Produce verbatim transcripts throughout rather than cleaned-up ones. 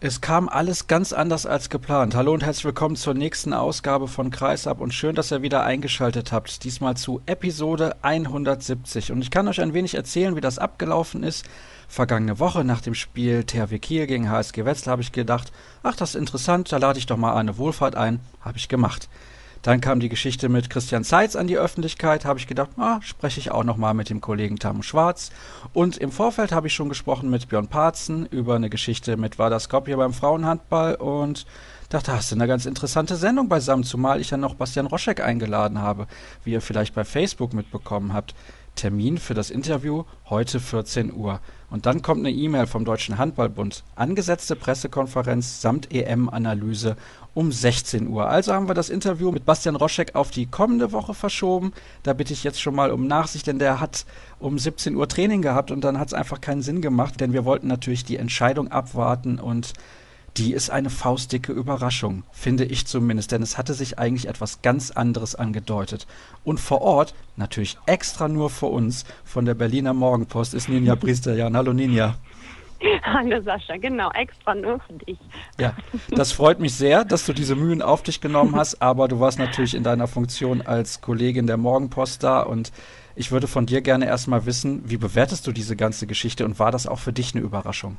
Es kam alles ganz anders als geplant. Hallo und herzlich willkommen zur nächsten Ausgabe von Kreisab und schön, dass ihr wieder eingeschaltet habt. Diesmal zu Episode hundertsiebzig. Und ich kann euch ein wenig erzählen, wie das abgelaufen ist. Vergangene Woche nach dem Spiel T H W Kiel gegen H S G Wetzlar habe ich gedacht, ach, das ist interessant, da lade ich doch mal Arne Wohlfahrt ein. Habe ich gemacht. Dann kam die Geschichte mit Christian Zeitz an die Öffentlichkeit, habe ich gedacht, ah, spreche ich auch nochmal mit dem Kollegen Tamu Schwarz. Und im Vorfeld habe ich schon gesprochen mit Björn Parzen über eine Geschichte mit Vardar Skopje beim Frauenhandball und dachte, hast du eine ganz interessante Sendung beisammen, zumal ich ja noch Bastian Roschek eingeladen habe, wie ihr vielleicht bei Facebook mitbekommen habt. Termin für das Interview heute vierzehn Uhr. Und dann kommt eine E-Mail vom Deutschen Handballbund. Angesetzte Pressekonferenz samt E M-Analyse um sechzehn Uhr. Also haben wir das Interview mit Bastian Roschek auf die kommende Woche verschoben. Da bitte ich jetzt schon mal um Nachsicht, denn der hat um siebzehn Uhr Training gehabt und dann hat es einfach keinen Sinn gemacht, denn wir wollten natürlich die Entscheidung abwarten und die ist eine faustdicke Überraschung, finde ich zumindest, denn es hatte sich eigentlich etwas ganz anderes angedeutet. Und vor Ort, natürlich extra nur für uns, von der Berliner Morgenpost, ist Ninja Priester-Jan. Hallo Ninja. Hallo Sascha, genau, extra nur für dich. Ja, das freut mich sehr, dass du diese Mühen auf dich genommen hast, aber du warst natürlich in deiner Funktion als Kollegin der Morgenpost da und ich würde von dir gerne erstmal wissen, wie bewertest du diese ganze Geschichte und war das auch für dich eine Überraschung?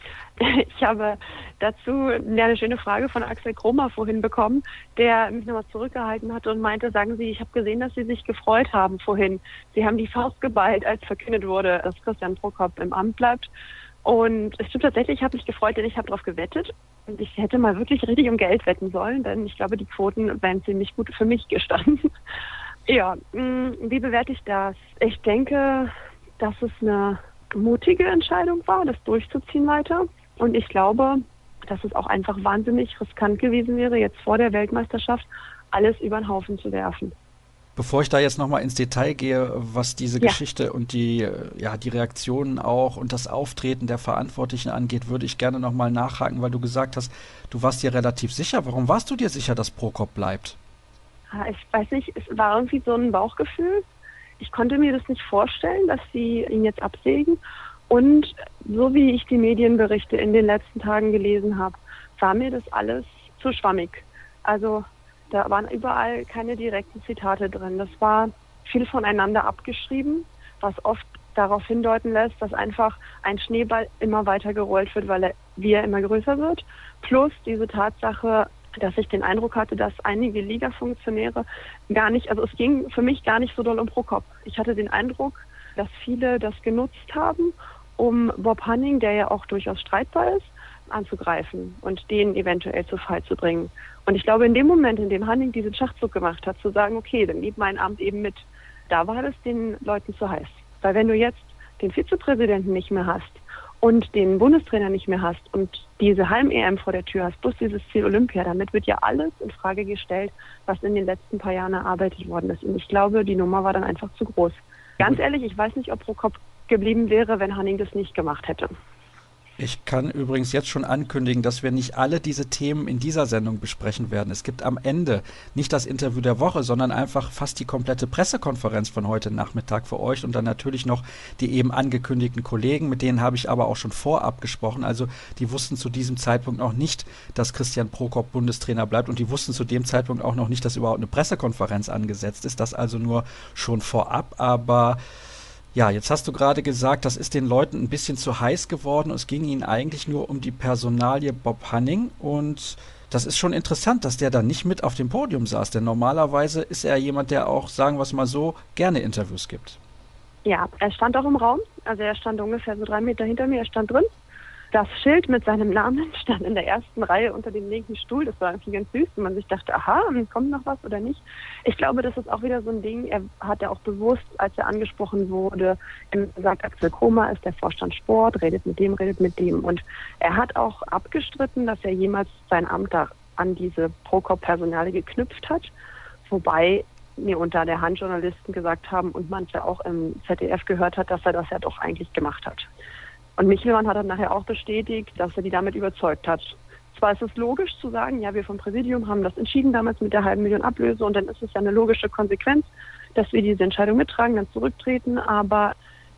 Ich habe dazu eine schöne Frage von Axel Kromer vorhin bekommen, der mich nochmal zurückgehalten hatte und meinte, sagen Sie, ich habe gesehen, dass Sie sich gefreut haben vorhin. Sie haben die Faust geballt, als verkündet wurde, dass Christian Prokop im Amt bleibt. Und es stimmt tatsächlich, ich habe mich gefreut, denn ich habe darauf gewettet. Und ich hätte mal wirklich richtig um Geld wetten sollen, denn ich glaube, die Quoten wären ziemlich gut für mich gestanden. Ja, wie bewerte ich das? Ich denke, dass es eine mutige Entscheidung war, das durchzuziehen weiter. Und ich glaube, dass es auch einfach wahnsinnig riskant gewesen wäre, jetzt vor der Weltmeisterschaft alles über den Haufen zu werfen. Bevor ich da jetzt nochmal ins Detail gehe, was diese Ja. Geschichte und die, ja, die Reaktionen auch und das Auftreten der Verantwortlichen angeht, würde ich gerne nochmal nachhaken, weil du gesagt hast, du warst dir relativ sicher. Warum warst du dir sicher, dass Prokop bleibt? Ich weiß nicht, es war irgendwie so ein Bauchgefühl. Ich konnte mir das nicht vorstellen, dass sie ihn jetzt absägen. Und so wie ich die Medienberichte in den letzten Tagen gelesen habe, war mir das alles zu schwammig. Also da waren überall keine direkten Zitate drin. Das war viel voneinander abgeschrieben, was oft darauf hindeuten lässt, dass einfach ein Schneeball immer weiter gerollt wird, weil er, wie er immer größer wird. Plus diese Tatsache, dass ich den Eindruck hatte, dass einige Liga-Funktionäre gar nicht, also es ging für mich gar nicht so doll um Prokop. Ich hatte den Eindruck, dass viele das genutzt haben, um Bob Hanning, der ja auch durchaus streitbar ist, anzugreifen und den eventuell zu Fall zu bringen. Und ich glaube, in dem Moment, in dem Hanning diesen Schachzug gemacht hat, zu sagen, okay, dann gib mein Amt eben mit, da war das den Leuten zu heiß. Weil wenn du jetzt den Vizepräsidenten nicht mehr hast und den Bundestrainer nicht mehr hast und diese Heim-E M vor der Tür hast, plus dieses Ziel Olympia, damit wird ja alles in Frage gestellt, was in den letzten paar Jahren erarbeitet worden ist. Und ich glaube, die Nummer war dann einfach zu groß. Ganz ehrlich, ich weiß nicht, ob Prokop geblieben wäre, wenn Hanning das nicht gemacht hätte. Ich kann übrigens jetzt schon ankündigen, dass wir nicht alle diese Themen in dieser Sendung besprechen werden. Es gibt am Ende nicht das Interview der Woche, sondern einfach fast die komplette Pressekonferenz von heute Nachmittag für euch und dann natürlich noch die eben angekündigten Kollegen, mit denen habe ich aber auch schon vorab gesprochen. Also die wussten zu diesem Zeitpunkt noch nicht, dass Christian Prokop Bundestrainer bleibt und die wussten zu dem Zeitpunkt auch noch nicht, dass überhaupt eine Pressekonferenz angesetzt ist. Das also nur schon vorab, aber ja, jetzt hast du gerade gesagt, das ist den Leuten ein bisschen zu heiß geworden. Es ging ihnen eigentlich nur um die Personalie Bob Hanning und das ist schon interessant, dass der da nicht mit auf dem Podium saß, denn normalerweise ist er jemand, der auch, sagen wir es mal so, gerne Interviews gibt. Ja, er stand auch im Raum, also er stand ungefähr so drei Meter hinter mir, er stand drin. Das Schild mit seinem Namen stand in der ersten Reihe unter dem linken Stuhl. Das war irgendwie ganz süß, und man sich dachte, aha, kommt noch was oder nicht. Ich glaube, das ist auch wieder so ein Ding. Er hat ja auch bewusst, als er angesprochen wurde, gesagt, Axel Kromer ist der Vorstand Sport, redet mit dem, redet mit dem. Und er hat auch abgestritten, dass er jemals sein Amt da an diese Prokop-Personale geknüpft hat. Wobei mir unter der Hand Journalisten gesagt haben und manche auch im Z D F gehört hat, dass er das ja doch eigentlich gemacht hat. Und Michelmann hat dann nachher auch bestätigt, dass er die damit überzeugt hat. Zwar ist es logisch zu sagen, ja, wir vom Präsidium haben das entschieden damals mit der halben Million Ablöse und dann ist es ja eine logische Konsequenz, dass wir diese Entscheidung mittragen, dann zurücktreten, aber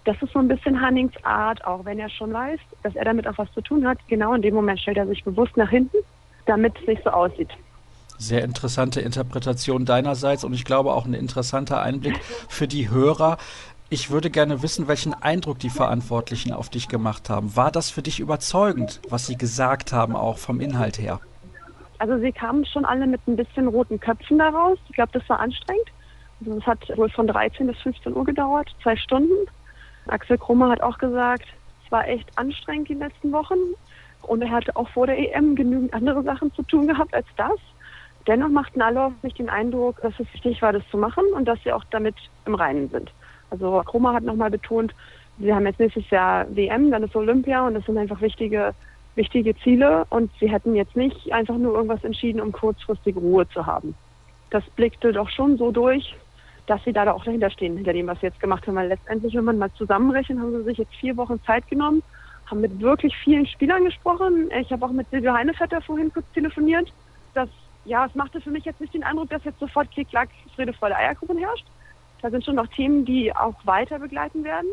das ist so ein bisschen Hannings Art, auch wenn er schon weiß, dass er damit auch was zu tun hat. Genau in dem Moment stellt er sich bewusst nach hinten, damit es nicht so aussieht. Sehr interessante Interpretation deinerseits und ich glaube auch ein interessanter Einblick für die Hörer. Ich würde gerne wissen, welchen Eindruck die Verantwortlichen auf dich gemacht haben. War das für dich überzeugend, was sie gesagt haben, auch vom Inhalt her? Also sie kamen schon alle mit ein bisschen roten Köpfen da raus. Ich glaube, das war anstrengend. Also es hat wohl von dreizehn bis fünfzehn Uhr gedauert, zwei Stunden. Axel Krummer hat auch gesagt, es war echt anstrengend die letzten Wochen. Und er hatte auch vor der E M genügend andere Sachen zu tun gehabt als das. Dennoch machten alle auf mich den Eindruck, dass es wichtig war, das zu machen und dass sie auch damit im Reinen sind. Also Krummer hat nochmal betont, sie haben jetzt nächstes Jahr W M, dann ist Olympia und das sind einfach wichtige, wichtige Ziele. Und sie hätten jetzt nicht einfach nur irgendwas entschieden, um kurzfristig Ruhe zu haben. Das blickte doch schon so durch, dass sie da auch dahinter stehen, hinter dem, was sie jetzt gemacht haben. Weil letztendlich, wenn man mal zusammenrechnet, haben sie sich jetzt vier Wochen Zeit genommen, haben mit wirklich vielen Spielern gesprochen. Ich habe auch mit Silvio Heinevetter vorhin kurz telefoniert. Das, ja, es machte für mich jetzt nicht den Eindruck, dass jetzt sofort Klick, Klack, Friede, Freude, Eierkuchen herrscht. Da sind schon noch Themen, die auch weiter begleiten werden.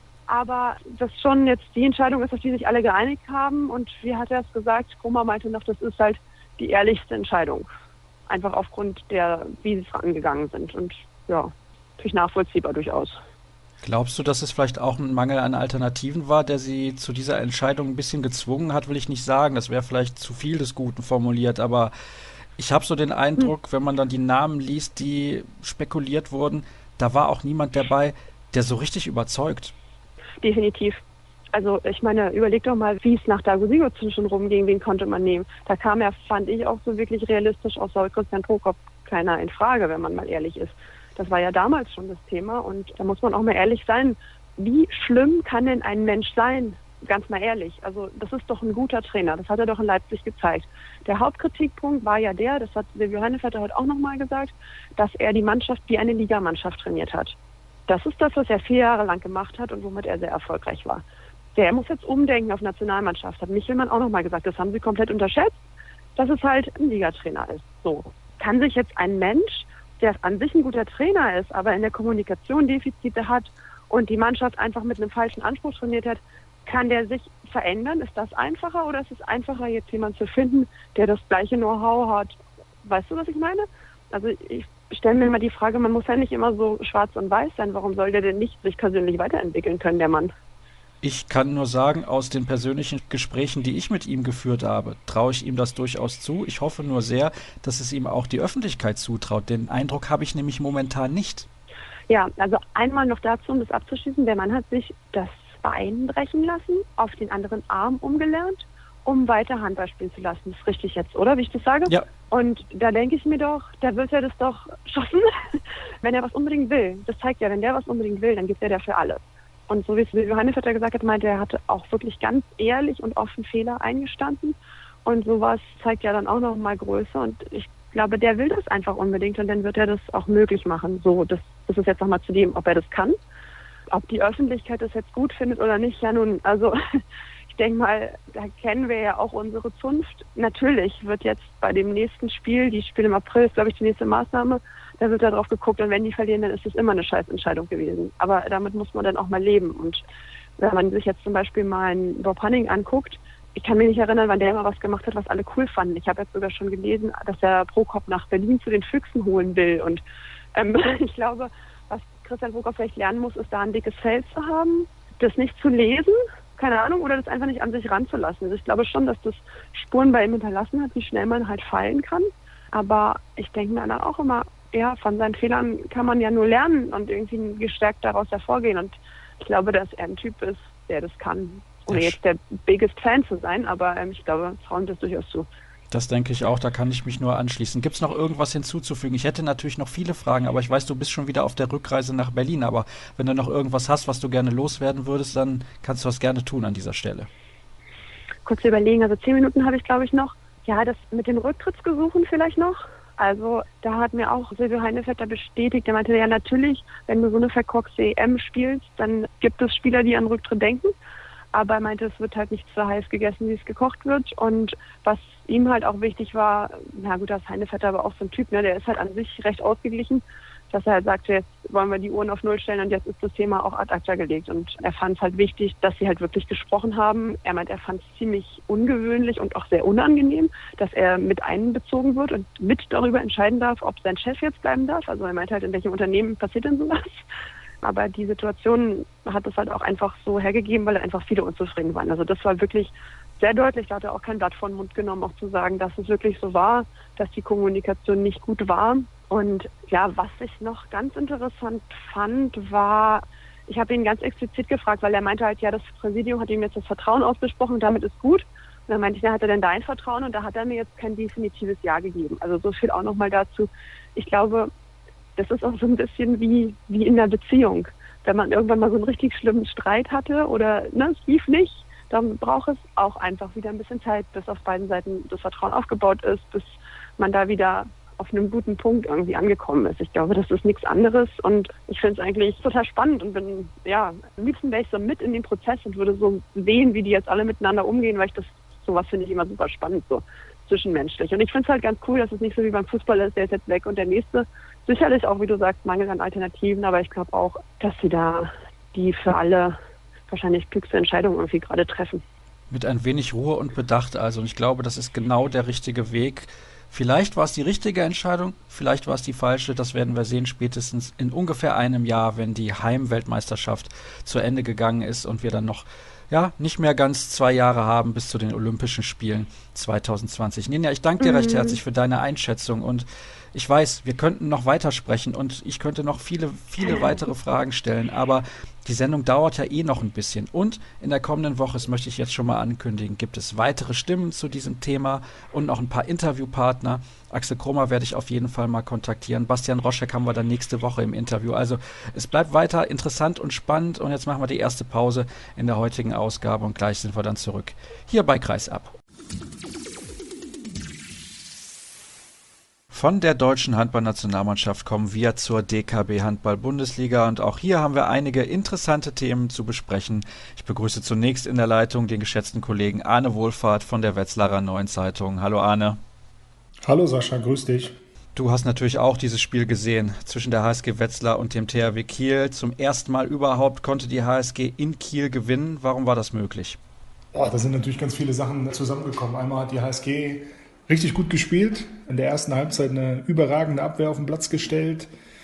Aber dass schon jetzt die Entscheidung ist, auf die sich alle geeinigt haben. Und wie hat er es gesagt? Krummer meinte noch, das ist halt die ehrlichste Entscheidung. Einfach aufgrund der, wie sie es angegangen sind. Und ja, natürlich nachvollziehbar durchaus. Glaubst du, dass es vielleicht auch ein Mangel an Alternativen war, der sie zu dieser Entscheidung ein bisschen gezwungen hat, will ich nicht sagen. Das wäre vielleicht zu viel des Guten formuliert, aber ich habe so den Eindruck, hm. wenn man dann die Namen liest, die spekuliert wurden, da war auch niemand dabei, der so richtig überzeugt. Definitiv. Also ich meine, überleg doch mal, wie es nach Dago Sigurdsson schon rumging, wen konnte man nehmen. Da kam ja, fand ich, auch so wirklich realistisch aus Christian Prokop keiner in Frage, wenn man mal ehrlich ist. Das war ja damals schon das Thema und da muss man auch mal ehrlich sein. Wie schlimm kann denn ein Mensch sein? Ganz mal ehrlich. Also das ist doch ein guter Trainer. Das hat er doch in Leipzig gezeigt. Der Hauptkritikpunkt war ja der, das hat Silvio Heinevetter heute auch nochmal gesagt, dass er die Mannschaft wie eine Ligamannschaft trainiert hat. Das ist das, was er vier Jahre lang gemacht hat und womit er sehr erfolgreich war. Der muss jetzt umdenken auf Nationalmannschaft, hat Michelmann auch nochmal gesagt. Das haben sie komplett unterschätzt, dass es halt ein Ligatrainer ist. So. Kann sich jetzt ein Mensch, der an sich ein guter Trainer ist, aber in der Kommunikation Defizite hat und die Mannschaft einfach mit einem falschen Anspruch trainiert hat, kann der sich verändern? Ist das einfacher oder ist es einfacher, jetzt jemanden zu finden, der das gleiche Know-how hat? Weißt du, was ich meine? Also ich stelle mir immer die Frage, man muss ja nicht immer so schwarz und weiß sein. Warum soll der denn nicht sich persönlich weiterentwickeln können, der Mann? Ich kann nur sagen, aus den persönlichen Gesprächen, die ich mit ihm geführt habe, traue ich ihm das durchaus zu. Ich hoffe nur sehr, dass es ihm auch die Öffentlichkeit zutraut. Den Eindruck habe ich nämlich momentan nicht. Ja, also einmal noch dazu, um das abzuschließen. Der Mann hat sich das Bein brechen lassen, auf den anderen Arm umgelernt, um weiter Handball spielen zu lassen. Das ist richtig jetzt, oder? Wie ich das sage? Ja. Und da denke ich mir doch, da wird er das doch schaffen, wenn er was unbedingt will. Das zeigt ja, wenn der was unbedingt will, dann gibt er dafür alles. Und so wie es Silvio Heinevetter gesagt hat, meinte er, hatte auch wirklich ganz ehrlich und offen Fehler eingestanden. Und sowas zeigt ja dann auch noch mal Größe. Und ich glaube, der will das einfach unbedingt und dann wird er das auch möglich machen. So, das, das ist jetzt nochmal zu dem, ob er das kann. Ob die Öffentlichkeit das jetzt gut findet oder nicht, ja nun, also ich denke mal, da kennen wir ja auch unsere Zunft. Natürlich wird jetzt bei dem nächsten Spiel, die Spiel im April ist, glaube ich, die nächste Maßnahme, da wird da drauf geguckt und wenn die verlieren, dann ist es immer eine Scheißentscheidung gewesen. Aber damit muss man dann auch mal leben. Und wenn man sich jetzt zum Beispiel mal einen Bob Hanning anguckt, ich kann mich nicht erinnern, wann der immer was gemacht hat, was alle cool fanden. Ich habe jetzt sogar schon gelesen, dass er Prokop nach Berlin zu den Füchsen holen will. Und ähm, ich glaube, was Christian Prokop vielleicht lernen muss, ist da ein dickes Fell zu haben, das nicht zu lesen, keine Ahnung, oder das einfach nicht an sich ranzulassen. Also ich glaube schon, dass das Spuren bei ihm hinterlassen hat, wie schnell man halt fallen kann. Aber ich denke mir dann auch immer, ja, von seinen Fehlern kann man ja nur lernen und irgendwie gestärkt daraus hervorgehen. Und ich glaube, dass er ein Typ ist, der das kann. Ohne jetzt der biggest Fan zu sein, aber ähm, ich glaube, trauen das durchaus zu. Das denke ich auch, da kann ich mich nur anschließen. Gibt es noch irgendwas hinzuzufügen? Ich hätte natürlich noch viele Fragen, aber ich weiß, du bist schon wieder auf der Rückreise nach Berlin. Aber wenn du noch irgendwas hast, was du gerne loswerden würdest, dann kannst du das gerne tun an dieser Stelle. Kurz überlegen, also zehn Minuten habe ich, glaube ich, noch. Ja, das mit den Rücktrittsgesuchen vielleicht noch. Also da hat mir auch Silvio Heinevetter bestätigt, der meinte, ja natürlich, wenn du so eine verkorkste E M spielst, dann gibt es Spieler, die an Rücktritt denken. Aber er meinte, es wird halt nicht so heiß gegessen, wie es gekocht wird. Und was ihm halt auch wichtig war, na gut, das Heinevetter aber auch so ein Typ, ne, der ist halt an sich recht ausgeglichen. dass er halt sagte, jetzt wollen wir die Uhren auf Null stellen und jetzt ist das Thema auch ad acta gelegt. Und er fand es halt wichtig, dass sie halt wirklich gesprochen haben. Er meint, er fand es ziemlich ungewöhnlich und auch sehr unangenehm, dass er mit einbezogen wird und mit darüber entscheiden darf, ob sein Chef jetzt bleiben darf. Also er meint halt, in welchem Unternehmen passiert denn sowas? Aber die Situation hat es halt auch einfach so hergegeben, weil einfach viele unzufrieden waren. Also das war wirklich sehr deutlich. Da hat er auch kein Blatt vor den Mund genommen, auch zu sagen, dass es wirklich so war, dass die Kommunikation nicht gut war. Und ja, was ich noch ganz interessant fand, war, ich habe ihn ganz explizit gefragt, weil er meinte halt, ja, das Präsidium hat ihm jetzt das Vertrauen ausgesprochen und damit ist gut. Und dann meinte ich, ja, hat er denn dein Vertrauen? Und da hat er mir jetzt kein definitives Ja gegeben. Also so viel auch nochmal dazu. Ich glaube, das ist auch so ein bisschen wie, wie in einer Beziehung. Wenn man irgendwann mal so einen richtig schlimmen Streit hatte oder ne, es lief nicht, dann braucht es auch einfach wieder ein bisschen Zeit, bis auf beiden Seiten das Vertrauen aufgebaut ist, bis man da wieder auf einem guten Punkt irgendwie angekommen ist. Ich glaube, das ist nichts anderes und ich finde es eigentlich total spannend und bin, ja, am liebsten wäre ich so mit in den Prozess und würde so sehen, wie die jetzt alle miteinander umgehen, weil ich das, sowas finde ich immer super spannend, so zwischenmenschlich. Und ich finde es halt ganz cool, dass es nicht so wie beim Fußball ist, der ist jetzt weg und der nächste. Sicherlich auch, wie du sagst, Mangel an Alternativen, aber ich glaube auch, dass sie da die für alle wahrscheinlich klügste Entscheidung irgendwie gerade treffen. Mit ein wenig Ruhe und Bedacht also. Und ich glaube, das ist genau der richtige Weg. Vielleicht war es die richtige Entscheidung, vielleicht war es die falsche. Das werden wir sehen spätestens in ungefähr einem Jahr, wenn die Heimweltmeisterschaft zu Ende gegangen ist und wir dann noch ja, nicht mehr ganz zwei Jahre haben bis zu den Olympischen Spielen zwanzig zwanzig. Ninja, ich danke dir mhm. recht herzlich für deine Einschätzung und ich weiß, wir könnten noch weitersprechen und ich könnte noch viele, viele weitere Fragen stellen, aber die Sendung dauert ja eh noch ein bisschen. Und in der kommenden Woche, das möchte ich jetzt schon mal ankündigen, gibt es weitere Stimmen zu diesem Thema und noch ein paar Interviewpartner. Axel Kromer werde ich auf jeden Fall mal kontaktieren. Bastian Roschek haben wir dann nächste Woche im Interview. Also es bleibt weiter interessant und spannend und jetzt machen wir die erste Pause in der heutigen Ausgabe und gleich sind wir dann zurück hier bei Kreisab. Von der deutschen Handballnationalmannschaft kommen wir zur D K B Handball-Bundesliga und auch hier haben wir einige interessante Themen zu besprechen. Ich begrüße zunächst in der Leitung den geschätzten Kollegen Arne Wohlfahrt von der Wetzlarer Neuen Zeitung. Hallo Arne. Hallo Sascha, grüß dich. Du hast natürlich auch dieses Spiel gesehen zwischen der H S G Wetzlar und dem T H W Kiel. Zum ersten Mal überhaupt konnte die H S G in Kiel gewinnen. Warum war das möglich? Oh, da sind natürlich ganz viele Sachen zusammengekommen. Einmal hat die H S G richtig gut gespielt, in der ersten Halbzeit eine überragende Abwehr auf den Platz gestellt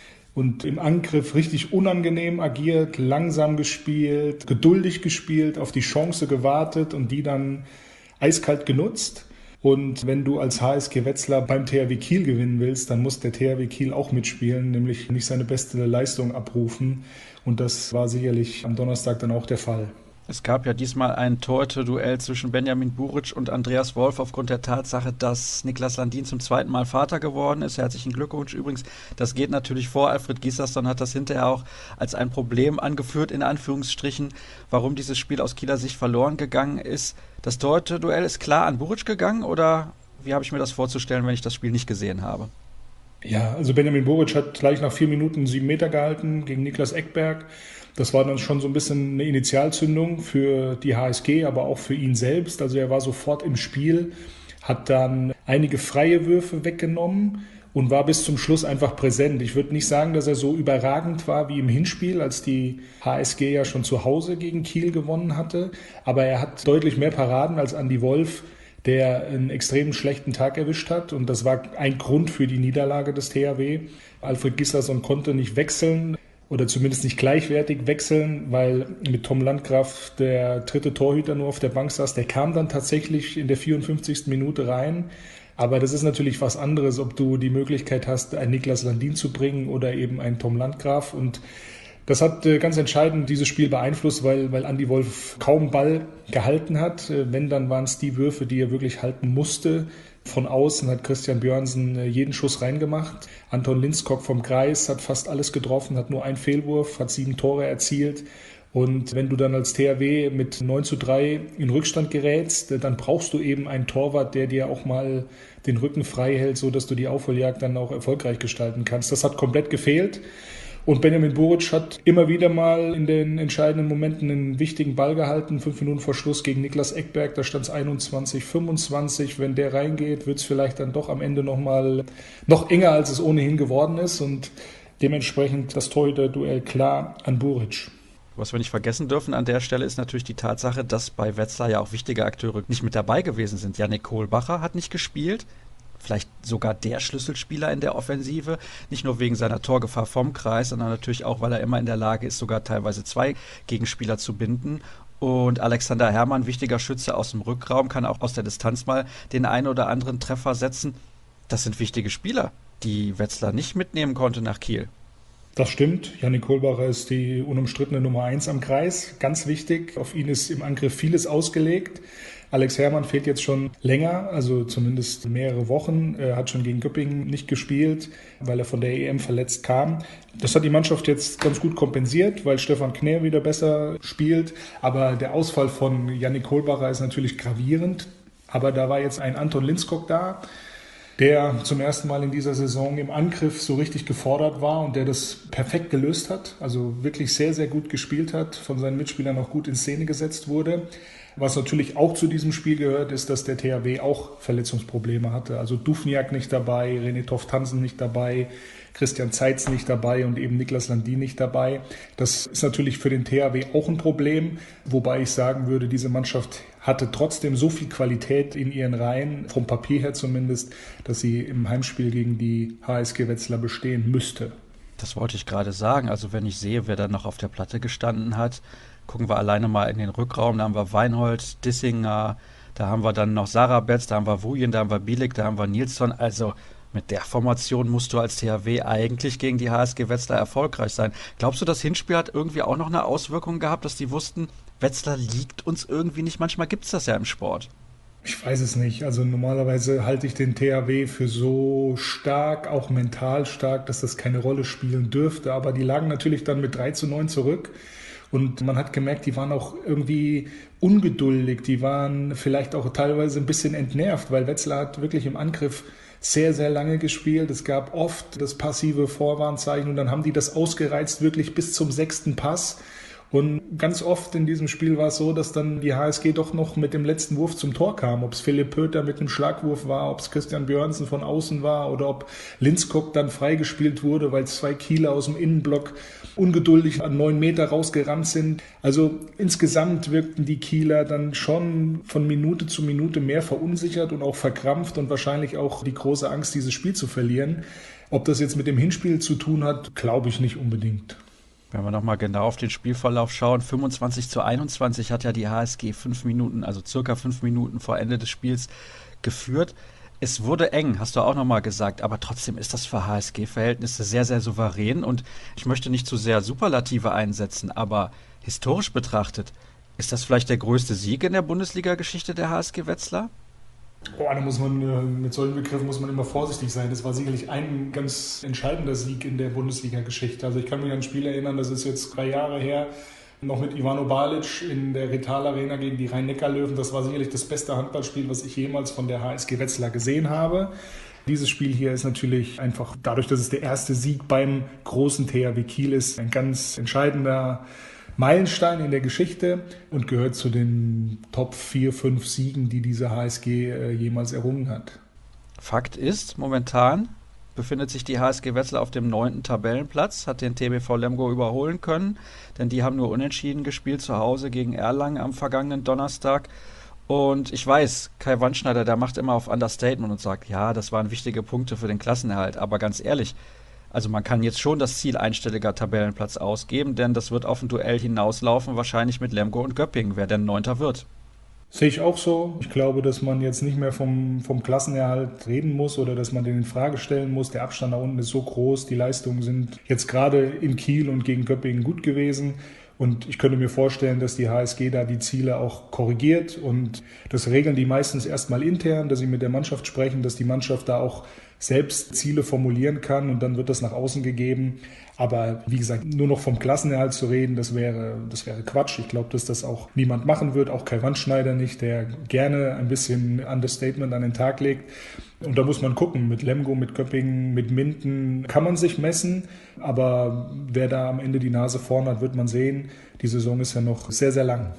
und im Angriff richtig unangenehm agiert, langsam gespielt, geduldig gespielt, auf die Chance gewartet und die dann eiskalt genutzt. Und wenn du als H S G Wetzlar beim T H W Kiel gewinnen willst, dann muss der T H W Kiel auch mitspielen, nämlich nicht seine beste Leistung abrufen. Und das war sicherlich am Donnerstag dann auch der Fall. Es gab ja diesmal ein Torhüter-Duell zwischen Benjamin Buric und Andreas Wolf aufgrund der Tatsache, dass Niklas Landin zum zweiten Mal Vater geworden ist. Herzlichen Glückwunsch übrigens. Das geht natürlich vor. Alfred Gislason hat das hinterher auch als ein Problem angeführt, in Anführungsstrichen, warum dieses Spiel aus Kieler Sicht verloren gegangen ist. Das Torhüter-Duell ist klar an Buric gegangen oder wie habe ich mir das vorzustellen, wenn ich das Spiel nicht gesehen habe? Ja, also Benjamin Buric hat gleich nach vier Minuten sieben Meter gehalten gegen Niklas Ekberg. Das war dann schon so ein bisschen eine Initialzündung für die H S G, aber auch für ihn selbst. Also er war sofort im Spiel, hat dann einige freie Würfe weggenommen und war bis zum Schluss einfach präsent. Ich würde nicht sagen, dass er so überragend war wie im Hinspiel, als die H S G ja schon zu Hause gegen Kiel gewonnen hatte. Aber er hat deutlich mehr Paraden als Andi Wolf, der einen extrem schlechten Tag erwischt hat. Und das war ein Grund für die Niederlage des T H W. Alfred Gislason konnte nicht wechseln oder zumindest nicht gleichwertig wechseln, weil mit Tom Landgraf der dritte Torhüter nur auf der Bank saß. Der kam dann tatsächlich in der vierundfünfzigsten Minute rein. Aber das ist natürlich was anderes, ob du die Möglichkeit hast, einen Niklas Landin zu bringen oder eben einen Tom Landgraf. Und das hat äh, ganz entscheidend dieses Spiel beeinflusst, weil, weil Andi Wolf kaum Ball gehalten hat. Äh, wenn, dann waren es die Würfe, die er wirklich halten musste. Von außen hat Christian Björnsen äh, jeden Schuss reingemacht. Anton Lindskog vom Kreis hat fast alles getroffen, hat nur einen Fehlwurf, hat sieben Tore erzielt. Und wenn du dann als T H W mit neun zu drei in Rückstand gerätst, äh, dann brauchst du eben einen Torwart, der dir auch mal den Rücken frei hält, sodass du die Aufholjagd dann auch erfolgreich gestalten kannst. Das hat komplett gefehlt. Und Benjamin Buric hat immer wieder mal in den entscheidenden Momenten einen wichtigen Ball gehalten. Fünf Minuten vor Schluss gegen Niklas Ekberg, da stand es einundzwanzig fünfundzwanzig. Wenn der reingeht, wird es vielleicht dann doch am Ende noch mal noch enger, als es ohnehin geworden ist. Und Dementsprechend das Torhüter-Duell klar an Buric. Was wir nicht vergessen dürfen an der Stelle ist natürlich die Tatsache, dass bei Wetzlar ja auch wichtige Akteure nicht mit dabei gewesen sind. Yannick Kohlbacher hat nicht gespielt, vielleicht sogar der Schlüsselspieler in der Offensive, nicht nur wegen seiner Torgefahr vom Kreis, sondern natürlich auch, weil er immer in der Lage ist, sogar teilweise zwei Gegenspieler zu binden. Und Alexander Herrmann, wichtiger Schütze aus dem Rückraum, kann auch aus der Distanz mal den einen oder anderen Treffer setzen. Das sind wichtige Spieler, die Wetzlar nicht mitnehmen konnte nach Kiel. Das stimmt. Yannick Kohlbacher ist die unumstrittene Nummer eins am Kreis. Ganz wichtig. Auf ihn ist im Angriff vieles ausgelegt. Alex Herrmann fehlt jetzt schon länger, also zumindest mehrere Wochen. Er hat schon gegen Göppingen nicht gespielt, weil er von der E M verletzt kam. Das hat die Mannschaft jetzt ganz gut kompensiert, weil Stefan Knär wieder besser spielt. Aber der Ausfall von Yannick Kohlbacher ist natürlich gravierend. Aber da war jetzt ein Anton Linskog da, der zum ersten Mal in dieser Saison im Angriff so richtig gefordert war und der das perfekt gelöst hat, also wirklich sehr, sehr gut gespielt hat, von seinen Mitspielern auch gut in Szene gesetzt wurde. Was natürlich auch zu diesem Spiel gehört, ist, dass der T H W auch Verletzungsprobleme hatte. Also Dufniak nicht dabei, René Toft-Hansen nicht dabei, Christian Zeitz nicht dabei und eben Niklas Landin nicht dabei. Das ist natürlich für den T H W auch ein Problem, wobei ich sagen würde, diese Mannschaft hatte trotzdem so viel Qualität in ihren Reihen, vom Papier her zumindest, dass sie im Heimspiel gegen die H S G Wetzlar bestehen müsste. Das wollte ich gerade sagen. Also wenn ich sehe, wer da noch auf der Platte gestanden hat, gucken wir alleine mal in den Rückraum. Da haben wir Weinhold, Dissinger, da haben wir dann noch Sarah Betz, da haben wir Wujen, da haben wir Bielik, da haben wir Nilsson. Also mit der Formation musst du als T H W eigentlich gegen die H S G Wetzlar erfolgreich sein. Glaubst du, das Hinspiel hat irgendwie auch noch eine Auswirkung gehabt, dass die wussten, Wetzlar liegt uns irgendwie nicht? Manchmal gibt es das ja im Sport. Ich weiß es nicht. Also normalerweise halte ich den T H W für so stark, auch mental stark, dass das keine Rolle spielen dürfte. Aber die lagen natürlich dann mit drei zu neun zurück. Und man hat gemerkt, die waren auch irgendwie ungeduldig. Die waren vielleicht auch teilweise ein bisschen entnervt, weil Wetzlar hat wirklich im Angriff sehr, sehr lange gespielt. Es gab oft das passive Vorwarnzeichen und dann haben die das ausgereizt wirklich bis zum sechsten Pass. Und ganz oft in diesem Spiel war es so, dass dann die H S G doch noch mit dem letzten Wurf zum Tor kam. Ob es Philipp Pöter mit einem Schlagwurf war, ob es Christian Björnsen von außen war oder ob Linskog dann freigespielt wurde, weil zwei Kieler aus dem Innenblock ungeduldig an neun Meter rausgerannt sind. Also insgesamt wirkten die Kieler dann schon von Minute zu Minute mehr verunsichert und auch verkrampft und wahrscheinlich auch die große Angst, dieses Spiel zu verlieren. Ob das jetzt mit dem Hinspiel zu tun hat, glaube ich nicht unbedingt. Wenn wir nochmal genau auf den Spielverlauf schauen, fünfundzwanzig zu einundzwanzig hat ja die H S G fünf Minuten, also circa fünf Minuten vor Ende des Spiels geführt. Es wurde eng, hast du auch nochmal gesagt, aber trotzdem ist das für H S G-Verhältnisse sehr, sehr souverän und ich möchte nicht zu sehr Superlative einsetzen, aber historisch betrachtet, ist das vielleicht der größte Sieg in der Bundesliga-Geschichte der H S G Wetzlar? Oh, da muss man, mit solchen Begriffen muss man immer vorsichtig sein. Das war sicherlich ein ganz entscheidender Sieg in der Bundesliga-Geschichte. Also ich kann mich an ein Spiel erinnern, das ist jetzt drei Jahre her, noch mit Ivano Balic in der Rital Arena gegen die Rhein-Neckar-Löwen. Das war sicherlich das beste Handballspiel, was ich jemals von der H S G Wetzlar gesehen habe. Dieses Spiel hier ist natürlich einfach, dadurch, dass es der erste Sieg beim großen T H W Kiel ist, ein ganz entscheidender Meilenstein in der Geschichte und gehört zu den Top vier, fünf Siegen, die diese H S G äh, jemals errungen hat. Fakt ist, momentan befindet sich die H S G Wetzlar auf dem neunten Tabellenplatz, hat den T B V Lemgo überholen können, denn die haben nur unentschieden gespielt zu Hause gegen Erlangen am vergangenen Donnerstag. Und ich weiß, Kai Wandschneider, der macht immer auf Understatement und sagt, ja, das waren wichtige Punkte für den Klassenerhalt, aber ganz ehrlich, also man kann jetzt schon das Ziel einstelliger Tabellenplatz ausgeben, denn das wird auf ein Duell hinauslaufen, wahrscheinlich mit Lemgo und Göppingen, wer denn Neunter wird. Sehe ich auch so. Ich glaube, dass man jetzt nicht mehr vom, vom Klassenerhalt reden muss oder dass man den in Frage stellen muss. Der Abstand da unten ist so groß, die Leistungen sind jetzt gerade in Kiel und gegen Göppingen gut gewesen. Und ich könnte mir vorstellen, dass die H S G da die Ziele auch korrigiert und das regeln die meistens erstmal intern, dass sie mit der Mannschaft sprechen, dass die Mannschaft da auch selbst Ziele formulieren kann und dann wird das nach außen gegeben. Aber wie gesagt, nur noch vom Klassenerhalt zu reden, das wäre, das wäre Quatsch. Ich glaube, dass das auch niemand machen wird, auch Kai Wandschneider nicht, der gerne ein bisschen Understatement an den Tag legt. Und da muss man gucken, mit Lemgo, mit Göppingen, mit Minden kann man sich messen. Aber wer da am Ende die Nase vorn hat, wird man sehen. Die Saison ist ja noch sehr, sehr lang.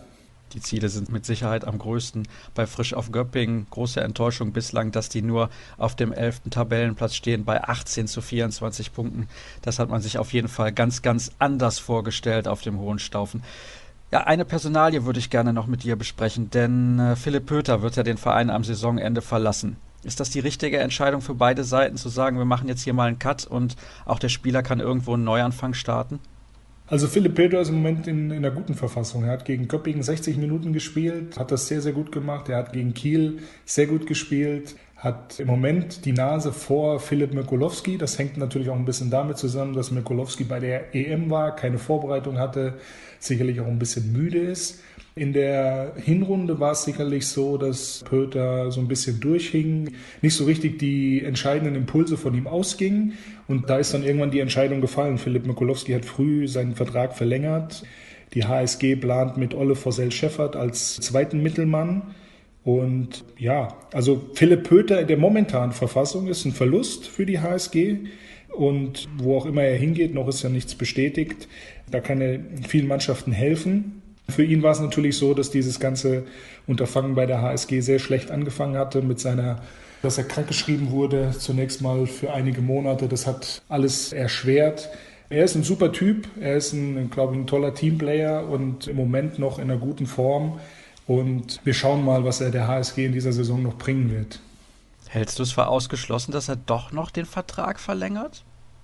Die Ziele sind mit Sicherheit am größten. Bei Frisch auf Göppingen große Enttäuschung bislang, dass die nur auf dem elften Tabellenplatz stehen bei achtzehn zu vierundzwanzig Punkten. Das hat man sich auf jeden Fall ganz, ganz anders vorgestellt auf dem Hohenstaufen. Ja, eine Personalie würde ich gerne noch mit dir besprechen, denn äh, Philipp Pöter wird ja den Verein am Saisonende verlassen. Ist das die richtige Entscheidung für beide Seiten, zu sagen, wir machen jetzt hier mal einen Cut und auch der Spieler kann irgendwo einen Neuanfang starten? Also Philipp Pöter ist im Moment in, in einer guten Verfassung. Er hat gegen Göppingen sechzig Minuten gespielt, hat das sehr, sehr gut gemacht. Er hat gegen Kiel sehr gut gespielt, hat im Moment die Nase vor Philipp Mikulowski. Das hängt natürlich auch ein bisschen damit zusammen, dass Mikulowski bei der E M war, keine Vorbereitung hatte, sicherlich auch ein bisschen müde ist. In der Hinrunde war es sicherlich so, dass Pöter so ein bisschen durchhing, nicht so richtig die entscheidenden Impulse von ihm ausgingen. Und da ist dann irgendwann die Entscheidung gefallen. Philipp Mikulowski hat früh seinen Vertrag verlängert. Die H S G plant mit Olle Forsell-Scheffert als zweiten Mittelmann. Und ja, also Philipp Pöter in der momentanen Verfassung ist ein Verlust für die H S G. Und wo auch immer er hingeht, noch ist ja nichts bestätigt. Da kann er vielen Mannschaften helfen. Für ihn war es natürlich so, dass dieses ganze Unterfangen bei der H S G sehr schlecht angefangen hatte mit seiner, dass er krankgeschrieben wurde, zunächst mal für einige Monate. Das hat alles erschwert. Er ist ein super Typ, er ist ein, glaube ich, ein toller Teamplayer und im Moment noch in einer guten Form. Und wir schauen mal, was er der H S G in dieser Saison noch bringen wird. Hältst du es für ausgeschlossen, dass er doch noch den Vertrag verlängert?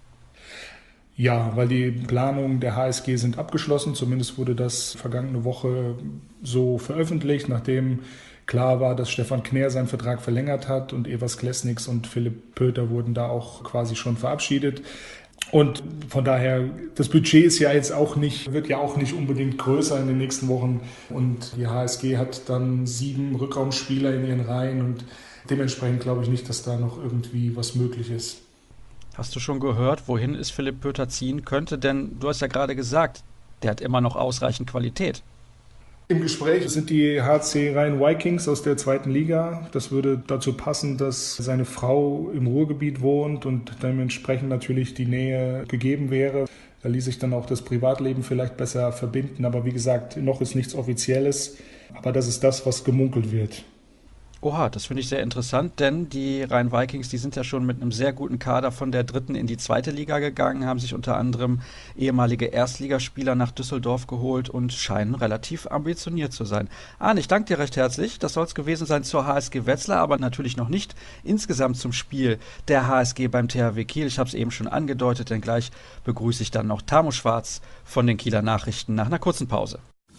Ja, weil die Planungen der H S G sind abgeschlossen. Zumindest wurde das vergangene Woche so veröffentlicht, nachdem klar war, dass Stefan Knär seinen Vertrag verlängert hat und Evers Klesniks und Philipp Pöter wurden da auch quasi schon verabschiedet. Und von daher, das Budget ist ja jetzt auch nicht, wird ja auch nicht unbedingt größer in den nächsten Wochen. Und die H S G hat dann sieben Rückraumspieler in ihren Reihen und dementsprechend glaube ich nicht, dass da noch irgendwie was möglich ist. Hast du schon gehört, wohin es Philipp Pöter ziehen könnte? Denn du hast ja gerade gesagt, der hat immer noch ausreichend Qualität. Im Gespräch sind die H C Rhein Vikings aus der zweiten Liga. Das würde dazu passen, dass seine Frau im Ruhrgebiet wohnt und dementsprechend natürlich die Nähe gegeben wäre. Da ließ sich dann auch das Privatleben vielleicht besser verbinden. Aber wie gesagt, noch ist nichts Offizielles. Aber das ist das, was gemunkelt wird. Oha, das finde ich sehr interessant, denn die Rhein Vikings, die sind ja schon mit einem sehr guten Kader von der dritten in die zweite Liga gegangen, haben sich unter anderem ehemalige Erstligaspieler nach Düsseldorf geholt und scheinen relativ ambitioniert zu sein. Arne, ich danke dir recht herzlich. Das soll es gewesen sein zur H S G Wetzlar, aber natürlich noch nicht insgesamt zum Spiel der H S G beim T H W Kiel. Ich habe es eben schon angedeutet, denn gleich begrüße ich dann noch Tamo Schwarz von den Kieler Nachrichten nach einer kurzen Pause.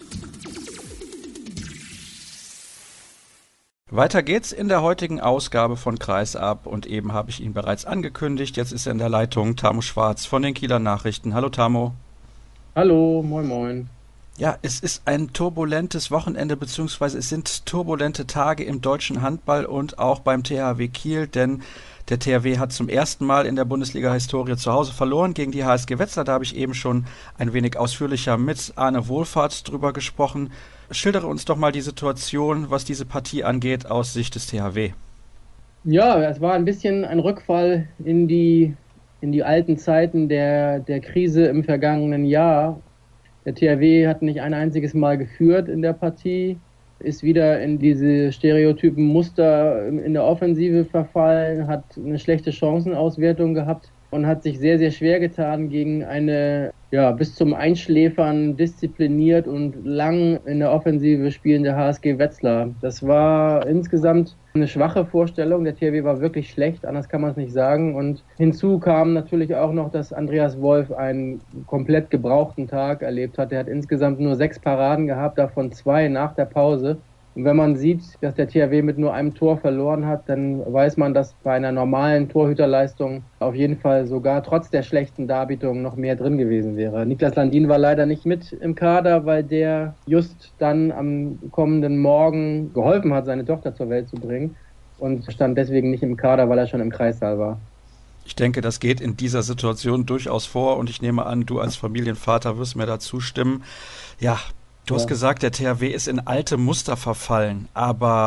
Weiter geht's in der heutigen Ausgabe von Kreisab und eben habe ich ihn bereits angekündigt. Jetzt ist er in der Leitung, Tamo Schwarz von den Kieler Nachrichten. Hallo Tamo. Hallo, moin moin. Ja, es ist ein turbulentes Wochenende, beziehungsweise es sind turbulente Tage im deutschen Handball und auch beim T H W Kiel, denn der T H W hat zum ersten Mal in der Bundesliga-Historie zu Hause verloren gegen die H S G Wetzlar. Da habe ich eben schon ein wenig ausführlicher mit Arne Wohlfahrt drüber gesprochen. Schildere uns doch mal die Situation, was diese Partie angeht, aus Sicht des T H W. Ja, es war ein bisschen ein Rückfall in die, in die alten Zeiten der, der Krise im vergangenen Jahr. Der T H W hat nicht ein einziges Mal geführt in der Partie, ist wieder in diese stereotypen Muster in der Offensive verfallen, hat eine schlechte Chancenauswertung gehabt und hat sich sehr, sehr schwer getan gegen eine ja, bis zum Einschläfern diszipliniert und lang in der Offensive spielende H S G Wetzlar. Das war insgesamt eine schwache Vorstellung. Der T H W war wirklich schlecht, anders kann man es nicht sagen. Und hinzu kam natürlich auch noch, dass Andreas Wolf einen komplett gebrauchten Tag erlebt hat. Er hat insgesamt nur sechs Paraden gehabt, davon zwei nach der Pause. Und wenn man sieht, dass der T H W mit nur einem Tor verloren hat, dann weiß man, dass bei einer normalen Torhüterleistung auf jeden Fall sogar trotz der schlechten Darbietung noch mehr drin gewesen wäre. Niklas Landin war leider nicht mit im Kader, weil der just dann am kommenden Morgen geholfen hat, seine Tochter zur Welt zu bringen und stand deswegen nicht im Kader, weil er schon im Kreissaal war. Ich denke, das geht in dieser Situation durchaus vor und ich nehme an, du als Familienvater wirst mir da zustimmen. Ja, Du hast ja. gesagt, der T H W ist in alte Muster verfallen, aber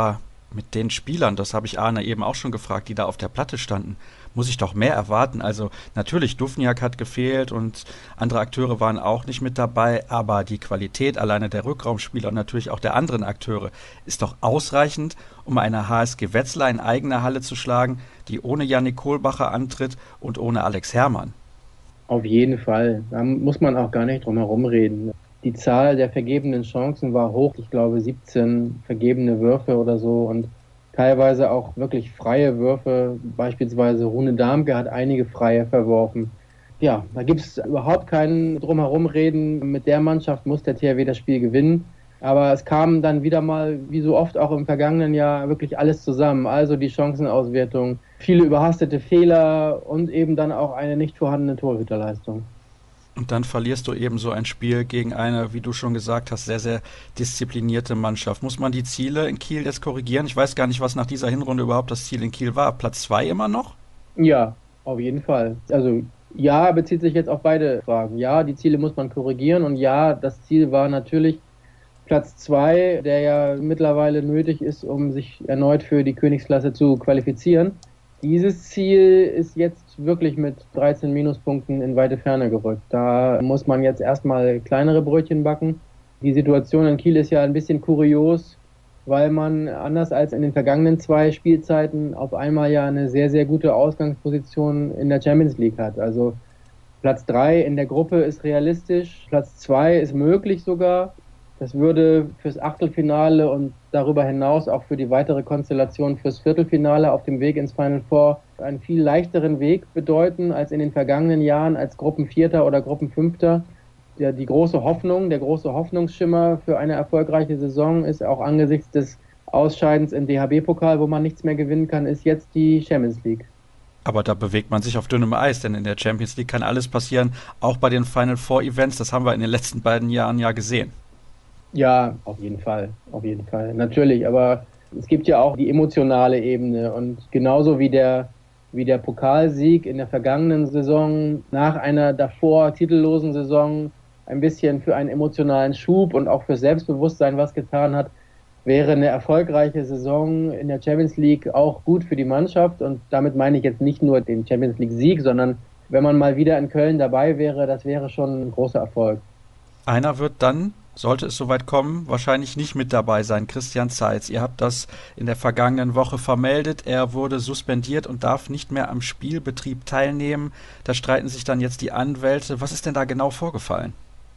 mit den Spielern, das habe ich Arne eben auch schon gefragt, die da auf der Platte standen, muss ich doch mehr erwarten. Also natürlich, Duvniak hat gefehlt und andere Akteure waren auch nicht mit dabei, aber die Qualität alleine der Rückraumspieler und natürlich auch der anderen Akteure ist doch ausreichend, um eine H S G Wetzlar in eigener Halle zu schlagen, die ohne Yannick Kohlbacher antritt und ohne Alex Herrmann. Auf jeden Fall. Da muss man auch gar nicht drum herum reden. Die Zahl der vergebenen Chancen war hoch. Ich glaube siebzehn vergebene Würfe oder so und teilweise auch wirklich freie Würfe. Beispielsweise Rune Darmke hat einige freie verworfen. Ja, da gibt es überhaupt keinen Drumherumreden. Mit der Mannschaft muss der T H W das Spiel gewinnen. Aber es kam dann wieder mal, wie so oft auch im vergangenen Jahr, wirklich alles zusammen. Also die Chancenauswertung, viele überhastete Fehler und eben dann auch eine nicht vorhandene Torhüterleistung. Und dann verlierst du eben so ein Spiel gegen eine, wie du schon gesagt hast, sehr, sehr disziplinierte Mannschaft. Muss man die Ziele in Kiel jetzt korrigieren? Ich weiß gar nicht, was nach dieser Hinrunde überhaupt das Ziel in Kiel war. Platz zwei immer noch? Ja, auf jeden Fall. Also ja, bezieht sich jetzt auf beide Fragen. Ja, die Ziele muss man korrigieren und ja, das Ziel war natürlich Platz zwei, der ja mittlerweile nötig ist, um sich erneut für die Königsklasse zu qualifizieren. Dieses Ziel ist jetzt wirklich mit dreizehn Minuspunkten in weite Ferne gerückt. Da muss man jetzt erstmal kleinere Brötchen backen. Die Situation in Kiel ist ja ein bisschen kurios, weil man anders als in den vergangenen zwei Spielzeiten auf einmal ja eine sehr, sehr gute Ausgangsposition in der Champions League hat. Also Platz drei in der Gruppe ist realistisch, Platz zwei ist möglich sogar. Das würde fürs Achtelfinale und darüber hinaus auch für die weitere Konstellation fürs Viertelfinale auf dem Weg ins Final Four einen viel leichteren Weg bedeuten als in den vergangenen Jahren als Gruppenvierter oder Gruppenfünfter. Der, die große Hoffnung, der große Hoffnungsschimmer für eine erfolgreiche Saison ist auch angesichts des Ausscheidens im D H B-Pokal, wo man nichts mehr gewinnen kann, ist jetzt die Champions League. Aber da bewegt man sich auf dünnem Eis, denn in der Champions League kann alles passieren, auch bei den Final Four Events. Das haben wir in den letzten beiden Jahren ja gesehen. Ja, auf jeden Fall, auf jeden Fall, natürlich, aber es gibt ja auch die emotionale Ebene und genauso wie der, wie der Pokalsieg in der vergangenen Saison nach einer davor titellosen Saison ein bisschen für einen emotionalen Schub und auch für Selbstbewusstsein was getan hat, wäre eine erfolgreiche Saison in der Champions League auch gut für die Mannschaft und damit meine ich jetzt nicht nur den Champions League Sieg, sondern wenn man mal wieder in Köln dabei wäre, das wäre schon ein großer Erfolg. Einer wird dann, sollte es soweit kommen, wahrscheinlich nicht mit dabei sein, Christian Zeitz. Ihr habt das in der vergangenen Woche vermeldet. Er wurde suspendiert und darf nicht mehr am Spielbetrieb teilnehmen. Da streiten sich dann jetzt die Anwälte. Was ist denn da genau vorgefallen?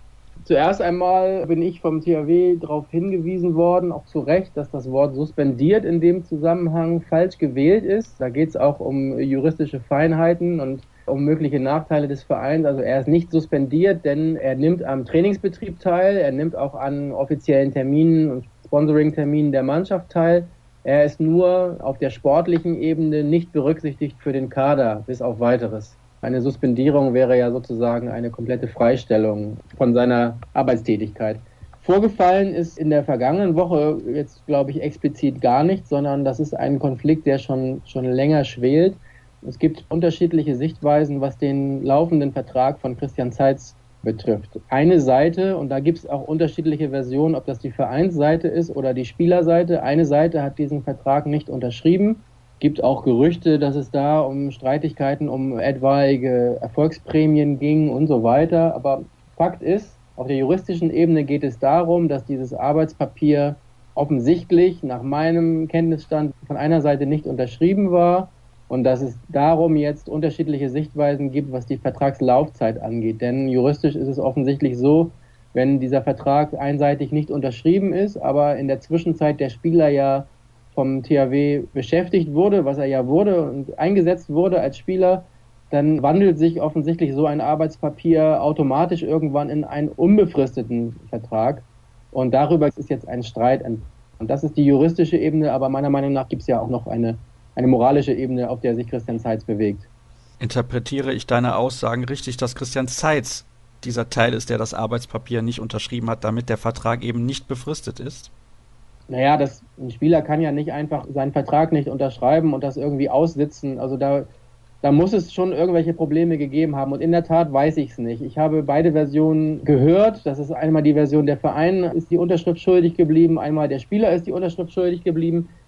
Zuerst einmal bin ich vom T H W darauf hingewiesen worden, auch zu Recht, dass das Wort suspendiert in dem Zusammenhang falsch gewählt ist. Da geht es auch um juristische Feinheiten und um mögliche Nachteile des Vereins. Also er ist nicht suspendiert, denn er nimmt am Trainingsbetrieb teil, er nimmt auch an offiziellen Terminen und Sponsoring-Terminen der Mannschaft teil. Er ist nur auf der sportlichen Ebene nicht berücksichtigt für den Kader, bis auf Weiteres. Eine Suspendierung wäre ja sozusagen eine komplette Freistellung von seiner Arbeitstätigkeit. Vorgefallen ist in der vergangenen Woche jetzt, glaube ich, explizit gar nichts, sondern das ist ein Konflikt, der schon, schon länger schwelt. Es gibt unterschiedliche Sichtweisen, was den laufenden Vertrag von Christian Zeitz betrifft. Eine Seite, und da gibt es auch unterschiedliche Versionen, ob das die Vereinsseite ist oder die Spielerseite. Eine Seite hat diesen Vertrag nicht unterschrieben. Gibt auch Gerüchte, dass es da um Streitigkeiten, um etwaige Erfolgsprämien ging und so weiter. Aber Fakt ist, auf der juristischen Ebene geht es darum, dass dieses Arbeitspapier offensichtlich nach meinem Kenntnisstand von einer Seite nicht unterschrieben war und dass es darum jetzt unterschiedliche Sichtweisen gibt, was die Vertragslaufzeit angeht. Denn juristisch ist es offensichtlich so, wenn dieser Vertrag einseitig nicht unterschrieben ist, aber in der Zwischenzeit der Spieler ja vom T H W beschäftigt wurde, was er ja wurde und eingesetzt wurde als Spieler, dann wandelt sich offensichtlich so ein Arbeitspapier automatisch irgendwann in einen unbefristeten Vertrag. Und darüber ist jetzt ein Streit. Und das ist die juristische Ebene, aber meiner Meinung nach gibt es ja auch noch eine, eine moralische Ebene, auf der sich Christian Zeitz bewegt. Interpretiere ich deine Aussagen richtig, dass Christian Zeitz dieser Teil ist, der das Arbeitspapier nicht unterschrieben hat, damit der Vertrag eben nicht befristet ist? Naja, das, ein Spieler kann ja nicht einfach seinen Vertrag nicht unterschreiben und das irgendwie aussitzen. Also da, da muss es schon irgendwelche Probleme gegeben haben. Und in der Tat weiß ich es nicht. Ich habe beide Versionen gehört. Das ist einmal die Version, der Verein ist die Unterschrift schuldig geblieben, einmal der Spieler ist die Unterschrift schuldig geblieben.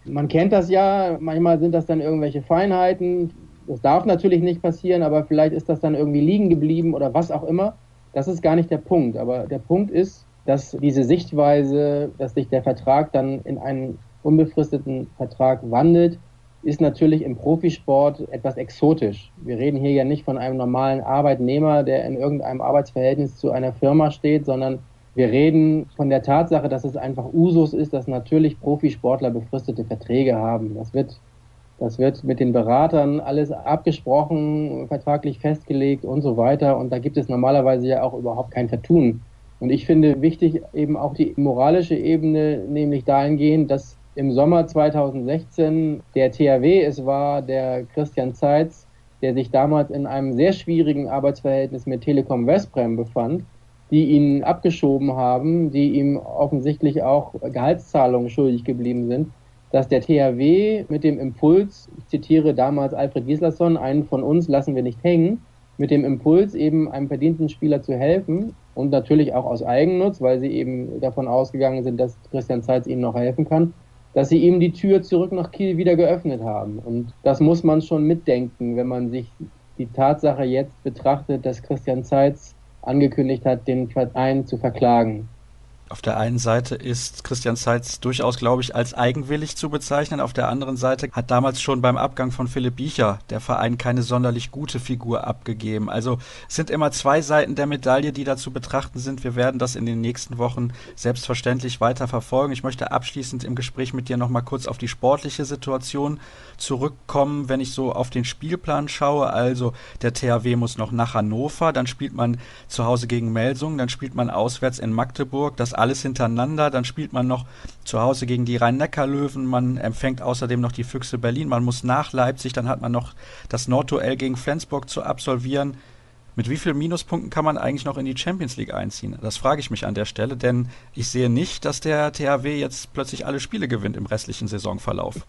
Man kennt das ja, manchmal sind das dann irgendwelche Feinheiten. Das darf natürlich nicht passieren, aber vielleicht ist das dann irgendwie liegen geblieben oder was auch immer. Das ist gar nicht der Punkt. Aber der Punkt ist, dass diese Sichtweise, dass sich der Vertrag dann in einen unbefristeten Vertrag wandelt, ist natürlich im Profisport etwas exotisch. Wir reden hier ja nicht von einem normalen Arbeitnehmer, der in irgendeinem Arbeitsverhältnis zu einer Firma steht, sondern wir reden von der Tatsache, dass es einfach Usus ist, dass natürlich Profisportler befristete Verträge haben. Das wird, das wird mit den Beratern alles abgesprochen, vertraglich festgelegt und so weiter. Und da gibt es normalerweise ja auch überhaupt kein Vertun. Und ich finde wichtig eben auch die moralische Ebene, nämlich dahingehend, dass im Sommer zweitausendsechzehn der T H W es war, der Christian Zeitz, der sich damals in einem sehr schwierigen Arbeitsverhältnis mit Telekom Westbrem befand, die ihn abgeschoben haben, die ihm offensichtlich auch Gehaltszahlungen schuldig geblieben sind, dass der T H W mit dem Impuls, ich zitiere damals Alfred Gislason, einen von uns lassen wir nicht hängen, mit dem Impuls eben einem verdienten Spieler zu helfen und natürlich auch aus Eigennutz, weil sie eben davon ausgegangen sind, dass Christian Zeitz ihnen noch helfen kann, dass sie ihm die Tür zurück nach Kiel wieder geöffnet haben. Und das muss man schon mitdenken, wenn man sich die Tatsache jetzt betrachtet, dass Christian Zeitz angekündigt hat, den Verein zu verklagen. Auf der einen Seite ist Christian Zeitz durchaus, glaube ich, als eigenwillig zu bezeichnen. Auf der anderen Seite hat damals schon beim Abgang von Philipp Biecher der Verein keine sonderlich gute Figur abgegeben. Also es sind immer zwei Seiten der Medaille, die da zu betrachten sind. Wir werden das in den nächsten Wochen selbstverständlich weiter verfolgen. Ich möchte abschließend im Gespräch mit dir noch mal kurz auf die sportliche Situation zurückkommen, wenn ich so auf den Spielplan schaue. Also der T H W muss noch nach Hannover, dann spielt man zu Hause gegen Melsungen, dann spielt man auswärts in Magdeburg. Das alles hintereinander, dann spielt man noch zu Hause gegen die Rhein-Neckar-Löwen, man empfängt außerdem noch die Füchse Berlin, man muss nach Leipzig, dann hat man noch das Nordduell gegen Flensburg zu absolvieren. Mit wie vielen Minuspunkten kann man eigentlich noch in die Champions League einziehen? Das frage ich mich an der Stelle, denn ich sehe nicht, dass der T H W jetzt plötzlich alle Spiele gewinnt im restlichen Saisonverlauf.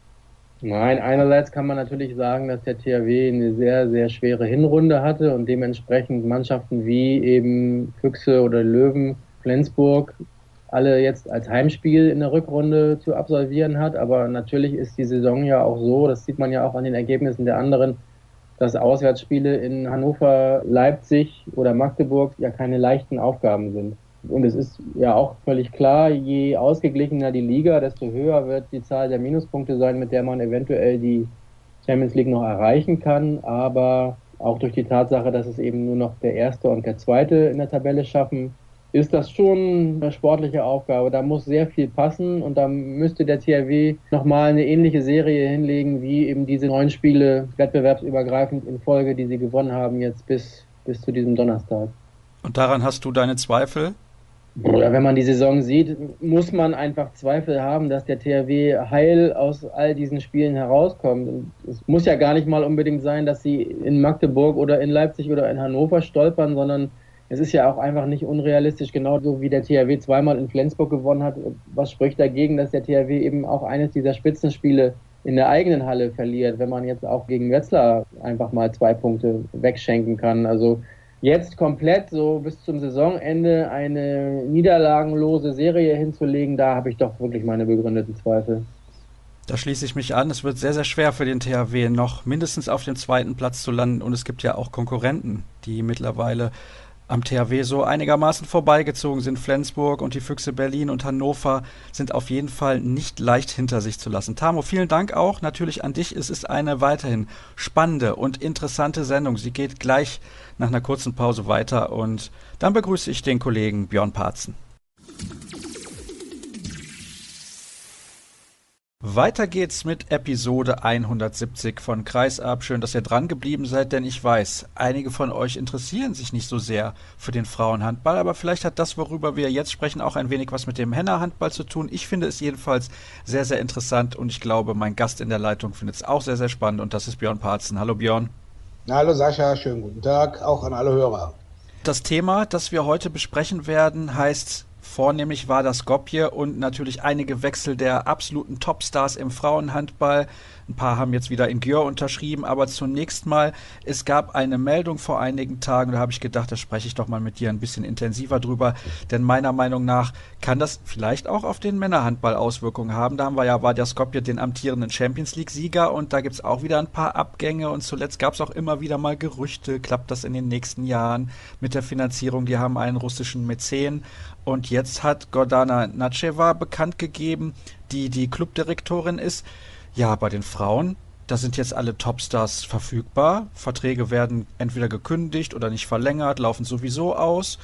Nein, einerseits kann man natürlich sagen, dass der T H W eine sehr, sehr schwere Hinrunde hatte und dementsprechend Mannschaften wie eben Füchse oder Löwen, Flensburg alle jetzt als Heimspiel in der Rückrunde zu absolvieren hat. Aber natürlich ist die Saison ja auch so, das sieht man ja auch an den Ergebnissen der anderen, dass Auswärtsspiele in Hannover, Leipzig oder Magdeburg ja keine leichten Aufgaben sind. Und es ist ja auch völlig klar, je ausgeglichener die Liga, desto höher wird die Zahl der Minuspunkte sein, mit der man eventuell die Champions League noch erreichen kann. Aber auch durch die Tatsache, dass es eben nur noch der Erste und der Zweite in der Tabelle schaffen, ist das schon eine sportliche Aufgabe. Da muss sehr viel passen und da müsste der T H W nochmal eine ähnliche Serie hinlegen, wie eben diese neun Spiele wettbewerbsübergreifend in Folge, die sie gewonnen haben jetzt bis, bis zu diesem Donnerstag. Und daran hast du deine Zweifel? Oder wenn man die Saison sieht, muss man einfach Zweifel haben, dass der T H W heil aus all diesen Spielen herauskommt. Und es muss ja gar nicht mal unbedingt sein, dass sie in Magdeburg oder in Leipzig oder in Hannover stolpern, sondern es ist ja auch einfach nicht unrealistisch, genauso wie der T H W zweimal in Flensburg gewonnen hat. Was spricht dagegen, dass der T H W eben auch eines dieser Spitzenspiele in der eigenen Halle verliert, wenn man jetzt auch gegen Wetzlar einfach mal zwei Punkte wegschenken kann. Also jetzt komplett so bis zum Saisonende eine niederlagenlose Serie hinzulegen, da habe ich doch wirklich meine begründeten Zweifel. Da schließe ich mich an. Es wird sehr, sehr schwer für den T H W noch mindestens auf dem zweiten Platz zu landen. Und es gibt ja auch Konkurrenten, die mittlerweile am T H W so einigermaßen vorbeigezogen sind. Flensburg und die Füchse Berlin und Hannover sind auf jeden Fall nicht leicht hinter sich zu lassen. Tamo, vielen Dank auch natürlich an dich. Es ist eine weiterhin spannende und interessante Sendung. Sie geht gleich nach einer kurzen Pause weiter und dann begrüße ich den Kollegen Björn Parzen. Weiter geht's mit Episode hundertsiebzig von Kreisab. Schön, dass ihr dran geblieben seid, denn ich weiß, einige von euch interessieren sich nicht so sehr für den Frauenhandball, aber vielleicht hat das, worüber wir jetzt sprechen, auch ein wenig was mit dem Männerhandball zu tun. Ich finde es jedenfalls sehr, sehr interessant und ich glaube, mein Gast in der Leitung findet es auch sehr, sehr spannend und das ist Björn Parzen. Hallo Björn. Hallo Sascha, schönen guten Tag, auch an alle Hörer. Das Thema, das wir heute besprechen werden, heißt vornehmlich war das Skopje und natürlich einige Wechsel der absoluten Topstars im Frauenhandball. Ein paar haben jetzt wieder in Győr unterschrieben, aber zunächst mal, es gab eine Meldung vor einigen Tagen, da habe ich gedacht, da spreche ich doch mal mit dir ein bisschen intensiver drüber, denn meiner Meinung nach kann das vielleicht auch auf den Männerhandball Auswirkungen haben. Da haben wir ja Vardar Skopje, den amtierenden Champions-League-Sieger, und da gibt es auch wieder ein paar Abgänge und zuletzt gab es auch immer wieder mal Gerüchte, klappt das in den nächsten Jahren mit der Finanzierung, die haben einen russischen Mäzen. Und jetzt hat Gordana Natscheva bekannt gegeben, die die Clubdirektorin ist. Ja, bei den Frauen, da sind jetzt alle Topstars verfügbar. Verträge werden entweder gekündigt oder nicht verlängert, laufen sowieso aus.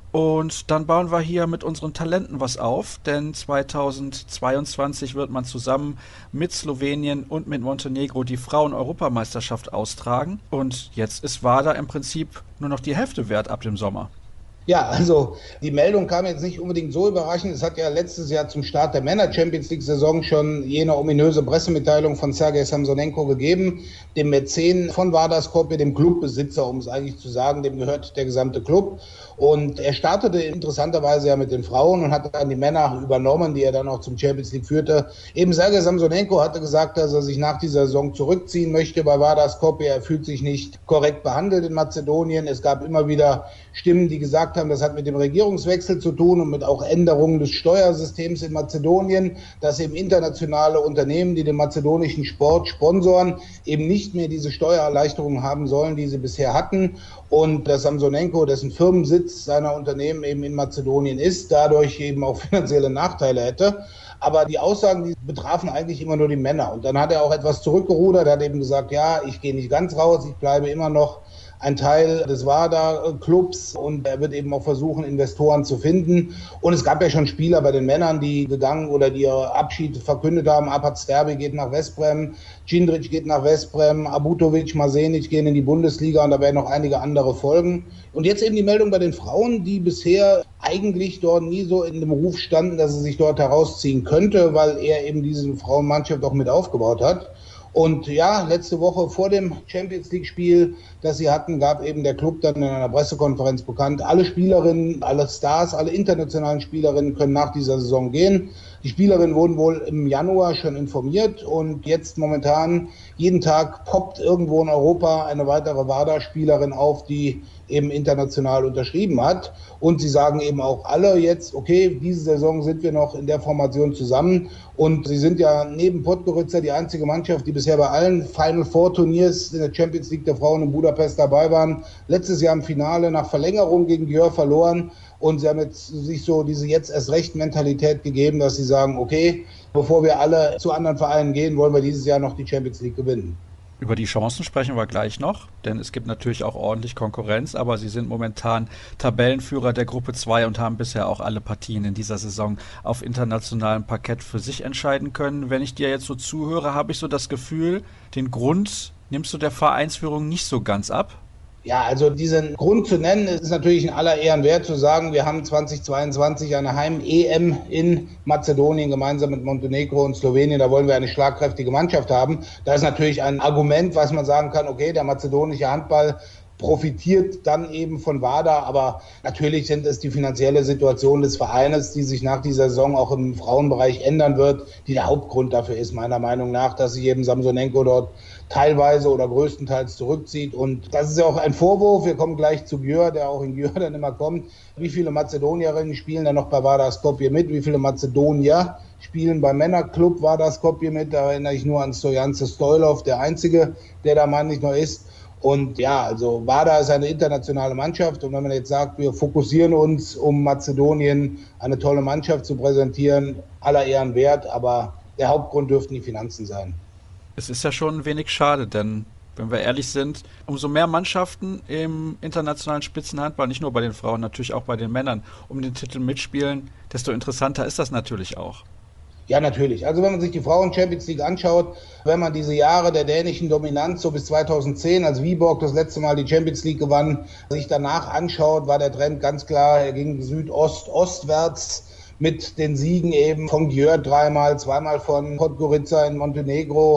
Und dann bauen wir hier mit unseren Talenten was auf, denn zweitausendzweiundzwanzig wird man zusammen mit Slowenien und mit Montenegro die Frauen-Europameisterschaft austragen. Und jetzt ist Vardar im Prinzip nur noch die Hälfte wert ab dem Sommer. Ja, also die Meldung kam jetzt nicht unbedingt so überraschend. Es hat ja letztes Jahr zum Start der Männer-Champions-League-Saison schon jene ominöse Pressemitteilung von Sergei Samsonenko gegeben, dem Mäzen von Vardar Skopje, dem Clubbesitzer, um es eigentlich zu sagen, dem gehört der gesamte Club. Und er startete interessanterweise ja mit den Frauen und hat dann die Männer übernommen, die er dann auch zum Champions League führte. Eben Sergei Samsonenko hatte gesagt, dass er sich nach dieser Saison zurückziehen möchte bei Vardar Skopje. Er fühlt sich nicht korrekt behandelt in Mazedonien. Es gab immer wieder Stimmen, die gesagt haben, das hat mit dem Regierungswechsel zu tun und mit auch Änderungen des Steuersystems in Mazedonien, dass eben internationale Unternehmen, die den mazedonischen Sport sponsoren, eben nicht mehr diese Steuererleichterungen haben sollen, die sie bisher hatten. Und dass Samsonenko, dessen Firmensitz seiner Unternehmen eben in Mazedonien ist, dadurch eben auch finanzielle Nachteile hätte. Aber die Aussagen, die betrafen eigentlich immer nur die Männer. Und dann hat er auch etwas zurückgerudert, er hat eben gesagt, ja, ich gehe nicht ganz raus, ich bleibe immer noch ein Teil des Vardar-Clubs und er wird eben auch versuchen, Investoren zu finden. Und es gab ja schon Spieler bei den Männern, die gegangen oder die ihr Abschied verkündet haben. Apat Sterbi geht nach Westbrem, Cindric geht nach Westbrem, Abutovic, Masenic gehen in die Bundesliga und da werden noch einige andere folgen. Und jetzt eben die Meldung bei den Frauen, die bisher eigentlich dort nie so in dem Ruf standen, dass sie sich dort herausziehen könnte, weil er eben diese Frauenmannschaft auch mit aufgebaut hat. Und ja, letzte Woche vor dem Champions-League-Spiel, das sie hatten, gab eben der Club dann in einer Pressekonferenz bekannt, alle Spielerinnen, alle Stars, alle internationalen Spielerinnen können nach dieser Saison gehen. Die Spielerinnen wurden wohl im Januar schon informiert und jetzt momentan jeden Tag poppt irgendwo in Europa eine weitere Vardar-Spielerin auf, die eben international unterschrieben hat. Und sie sagen eben auch alle jetzt, okay, diese Saison sind wir noch in der Formation zusammen. Und sie sind ja neben Podgorica die einzige Mannschaft, die bisher bei allen Final Four Turniers in der Champions League der Frauen in Budapest dabei waren. Letztes Jahr im Finale nach Verlängerung gegen Győr verloren. Und sie haben jetzt sich so diese jetzt erst recht Mentalität gegeben, dass sie sagen, okay, bevor wir alle zu anderen Vereinen gehen, wollen wir dieses Jahr noch die Champions League gewinnen. Über die Chancen sprechen wir gleich noch, denn es gibt natürlich auch ordentlich Konkurrenz, aber sie sind momentan Tabellenführer der Gruppe zwei und haben bisher auch alle Partien in dieser Saison auf internationalem Parkett für sich entscheiden können. Wenn ich dir jetzt so zuhöre, habe ich so das Gefühl, den Grund nimmst du der Vereinsführung nicht so ganz ab? Ja, also diesen Grund zu nennen, ist natürlich in aller Ehren wert zu sagen, wir haben zweitausendzweiundzwanzig eine Heim-E M in Mazedonien gemeinsam mit Montenegro und Slowenien. Da wollen wir eine schlagkräftige Mannschaft haben. Da ist natürlich ein Argument, was man sagen kann, okay, der mazedonische Handball profitiert dann eben von Vardar, aber natürlich sind es die finanzielle Situation des Vereines, die sich nach dieser Saison auch im Frauenbereich ändern wird, die der Hauptgrund dafür ist, meiner Meinung nach, dass sich eben Samsonenko dort teilweise oder größtenteils zurückzieht. Und das ist ja auch ein Vorwurf, wir kommen gleich zu Győr, der auch in Győr dann immer kommt. Wie viele Mazedonierinnen spielen dann noch bei Vardar Skopje mit? Wie viele Mazedonier spielen beim Männerclub Vardar Skopje mit? Da erinnere ich nur an Stojance Stoilov, der Einzige, der da manchmal noch ist. Und ja, also Vardar ist eine internationale Mannschaft und wenn man jetzt sagt, wir fokussieren uns, um Mazedonien eine tolle Mannschaft zu präsentieren, aller Ehren wert, aber der Hauptgrund dürften die Finanzen sein. Es ist ja schon ein wenig schade, denn wenn wir ehrlich sind, umso mehr Mannschaften im internationalen Spitzenhandball, nicht nur bei den Frauen, natürlich auch bei den Männern, um den Titel mitspielen, desto interessanter ist das natürlich auch. Ja, natürlich. Also wenn man sich die Frauen-Champions League anschaut, wenn man diese Jahre der dänischen Dominanz, so bis zweitausendzehn, als Viborg das letzte Mal die Champions League gewann, sich danach anschaut, war der Trend ganz klar, er ging Südost-ostwärts mit den Siegen eben von Győr dreimal, zweimal von Podgorica in Montenegro,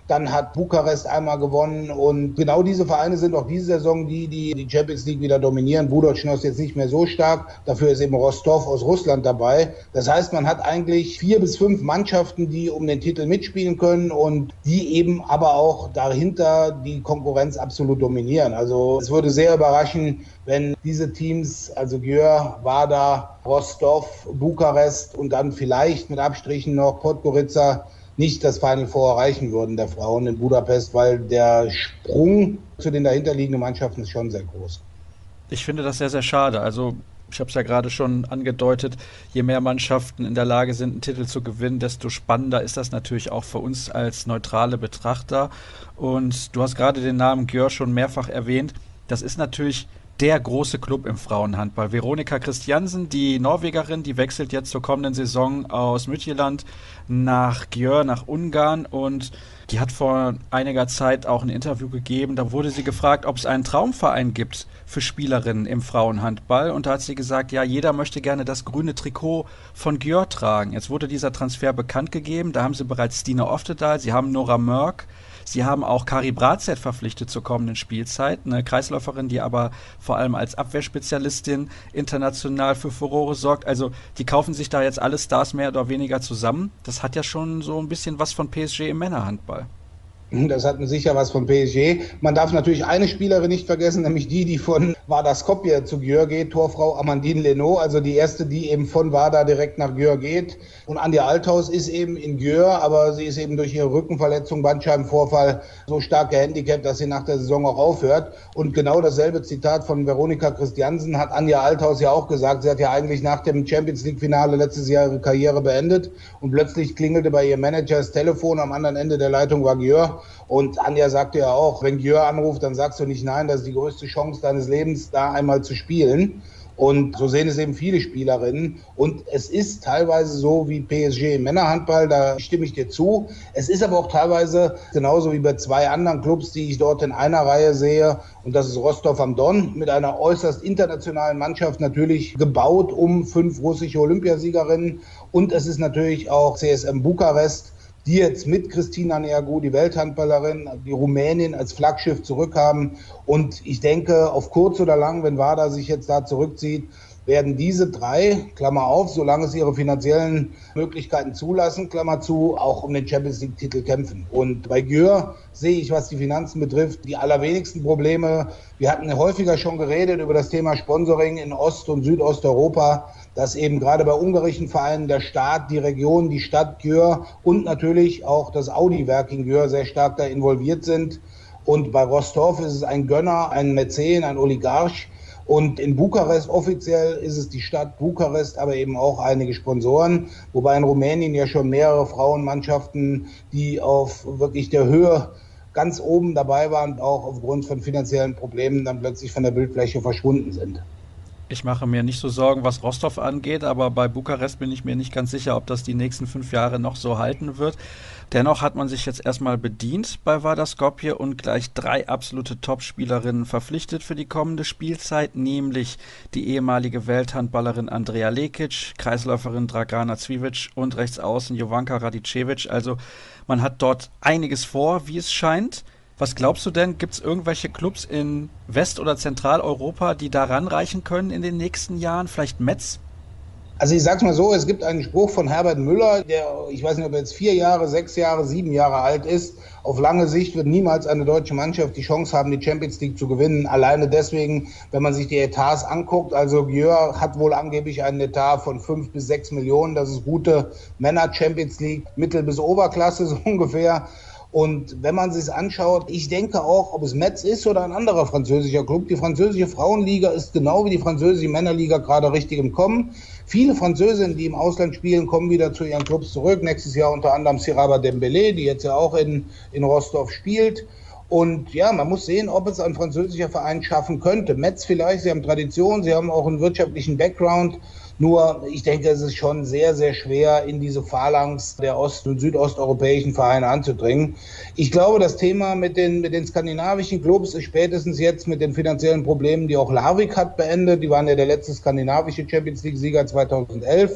Dann hat Bukarest einmal gewonnen und genau diese Vereine sind auch diese Saison die, die die Champions League wieder dominieren. Budočnost ist jetzt nicht mehr so stark, dafür ist eben Rostov aus Russland dabei. Das heißt, man hat eigentlich vier bis fünf Mannschaften, die um den Titel mitspielen können und die eben aber auch dahinter die Konkurrenz absolut dominieren. Also es würde sehr überraschen, wenn diese Teams, also Győr, Vardar, Rostov, Bukarest und dann vielleicht mit Abstrichen noch Podgorica nicht das Final Four erreichen würden der Frauen in Budapest, weil der Sprung zu den dahinterliegenden Mannschaften ist schon sehr groß. Ich finde das sehr, sehr schade. Also ich habe es ja gerade schon angedeutet, je mehr Mannschaften in der Lage sind, einen Titel zu gewinnen, desto spannender ist das natürlich auch für uns als neutrale Betrachter. Und du hast gerade den Namen Győr schon mehrfach erwähnt. Das ist natürlich der große Club im Frauenhandball. Veronika Christiansen, die Norwegerin, die wechselt jetzt zur kommenden Saison aus Midtjylland nach Győr, nach Ungarn, und die hat vor einiger Zeit auch ein Interview gegeben. Da wurde sie gefragt, ob es einen Traumverein gibt für Spielerinnen im Frauenhandball, und da hat sie gesagt, ja, jeder möchte gerne das grüne Trikot von Győr tragen. Jetzt wurde dieser Transfer bekannt gegeben, da haben sie bereits Stine Oftedal, sie haben Nora Mörk, sie haben auch Kari Bratzett verpflichtet zur kommenden Spielzeit, eine Kreisläuferin, die aber vor allem als Abwehrspezialistin international für Furore sorgt. Also die kaufen sich da jetzt alle Stars mehr oder weniger zusammen. Das hat ja schon so ein bisschen was von P S G im Männerhandball. Das hat sicher was von P S G. Man darf natürlich eine Spielerin nicht vergessen, nämlich die, die von Vardar Skopje zu Győr geht, Torfrau Amandine Leno, also die erste, die eben von Vardar direkt nach Győr geht. Und Anja Althaus ist eben in Győr, aber sie ist eben durch ihre Rückenverletzung, Bandscheibenvorfall so stark gehandicapt, dass sie nach der Saison auch aufhört. Und genau dasselbe Zitat von Veronika Christiansen hat Anja Althaus ja auch gesagt. Sie hat ja eigentlich nach dem Champions League Finale letztes Jahr ihre Karriere beendet und plötzlich klingelte bei ihrem Manager das Telefon, am anderen Ende der Leitung war Győr. Und Anja sagte ja auch, wenn Győr anruft, dann sagst du nicht nein, das ist die größte Chance deines Lebens, da einmal zu spielen. Und so sehen es eben viele Spielerinnen. Und es ist teilweise so wie P S G im Männerhandball, da stimme ich dir zu. Es ist aber auch teilweise genauso wie bei zwei anderen Clubs, die ich dort in einer Reihe sehe. Und das ist Rostov am Don mit einer äußerst internationalen Mannschaft, natürlich gebaut um fünf russische Olympiasiegerinnen. Und es ist natürlich auch C S M Bukarest, die jetzt mit Cristina Neagu, die Welthandballerin, die Rumänin als Flaggschiff zurückhaben. Und ich denke, auf kurz oder lang, wenn Vardar sich jetzt da zurückzieht, werden diese drei, Klammer auf, solange es ihre finanziellen Möglichkeiten zulassen, Klammer zu, auch um den Champions League-Titel kämpfen. Und bei Győr sehe ich, was die Finanzen betrifft, die allerwenigsten Probleme. Wir hatten häufiger schon geredet über das Thema Sponsoring in Ost- und Südosteuropa, dass eben gerade bei ungarischen Vereinen der Staat, die Region, die Stadt Győr und natürlich auch das Audi-Werk in Győr sehr stark da involviert sind. Und bei Rostov ist es ein Gönner, ein Mäzen, ein Oligarch. Und in Bukarest offiziell ist es die Stadt Bukarest, aber eben auch einige Sponsoren. Wobei in Rumänien ja schon mehrere Frauenmannschaften, die auf wirklich der Höhe ganz oben dabei waren, auch aufgrund von finanziellen Problemen dann plötzlich von der Bildfläche verschwunden sind. Ich mache mir nicht so Sorgen, was Rostov angeht, aber bei Bukarest bin ich mir nicht ganz sicher, ob das die nächsten fünf Jahre noch so halten wird. Dennoch hat man sich jetzt erstmal bedient bei Vardar Skopje und gleich drei absolute Top-Spielerinnen verpflichtet für die kommende Spielzeit, nämlich die ehemalige Welthandballerin Andrea Lekic, Kreisläuferin Dragana Cvijic und Rechtsaußen Jovanka Radicevic. Also man hat dort einiges vor, wie es scheint. Was glaubst du denn, gibt es irgendwelche Clubs in West- oder Zentraleuropa, die da ranreichen können in den nächsten Jahren? Vielleicht Metz? Also ich sag's mal so, es gibt einen Spruch von Herbert Müller, der, ich weiß nicht, ob er jetzt vier Jahre, sechs Jahre, sieben Jahre alt ist. Auf lange Sicht wird niemals eine deutsche Mannschaft die Chance haben, die Champions League zu gewinnen. Alleine deswegen, wenn man sich die Etats anguckt. Also Győr hat wohl angeblich einen Etat von fünf bis sechs Millionen. Das ist gute Männer-Champions League, Mittel- bis Oberklasse so ungefähr. Und wenn man sich anschaut, ich denke auch, ob es Metz ist oder ein anderer französischer Club, die französische Frauenliga ist genau wie die französische Männerliga gerade richtig im Kommen. Viele Französinnen, die im Ausland spielen, kommen wieder zu ihren Clubs zurück. Nächstes Jahr unter anderem Siraba Dembélé, die jetzt ja auch in, in Rostov spielt. Und ja, man muss sehen, ob es ein französischer Verein schaffen könnte. Metz vielleicht, sie haben Tradition, sie haben auch einen wirtschaftlichen Background. Nur, ich denke, es ist schon sehr, sehr schwer, in diese Phalanx der ost- und südosteuropäischen Vereine anzudringen. Ich glaube, das Thema mit den, mit den skandinavischen Clubs ist spätestens jetzt mit den finanziellen Problemen, die auch Larvik hat, beendet. Die waren ja der letzte skandinavische Champions League-Sieger zweitausendelf.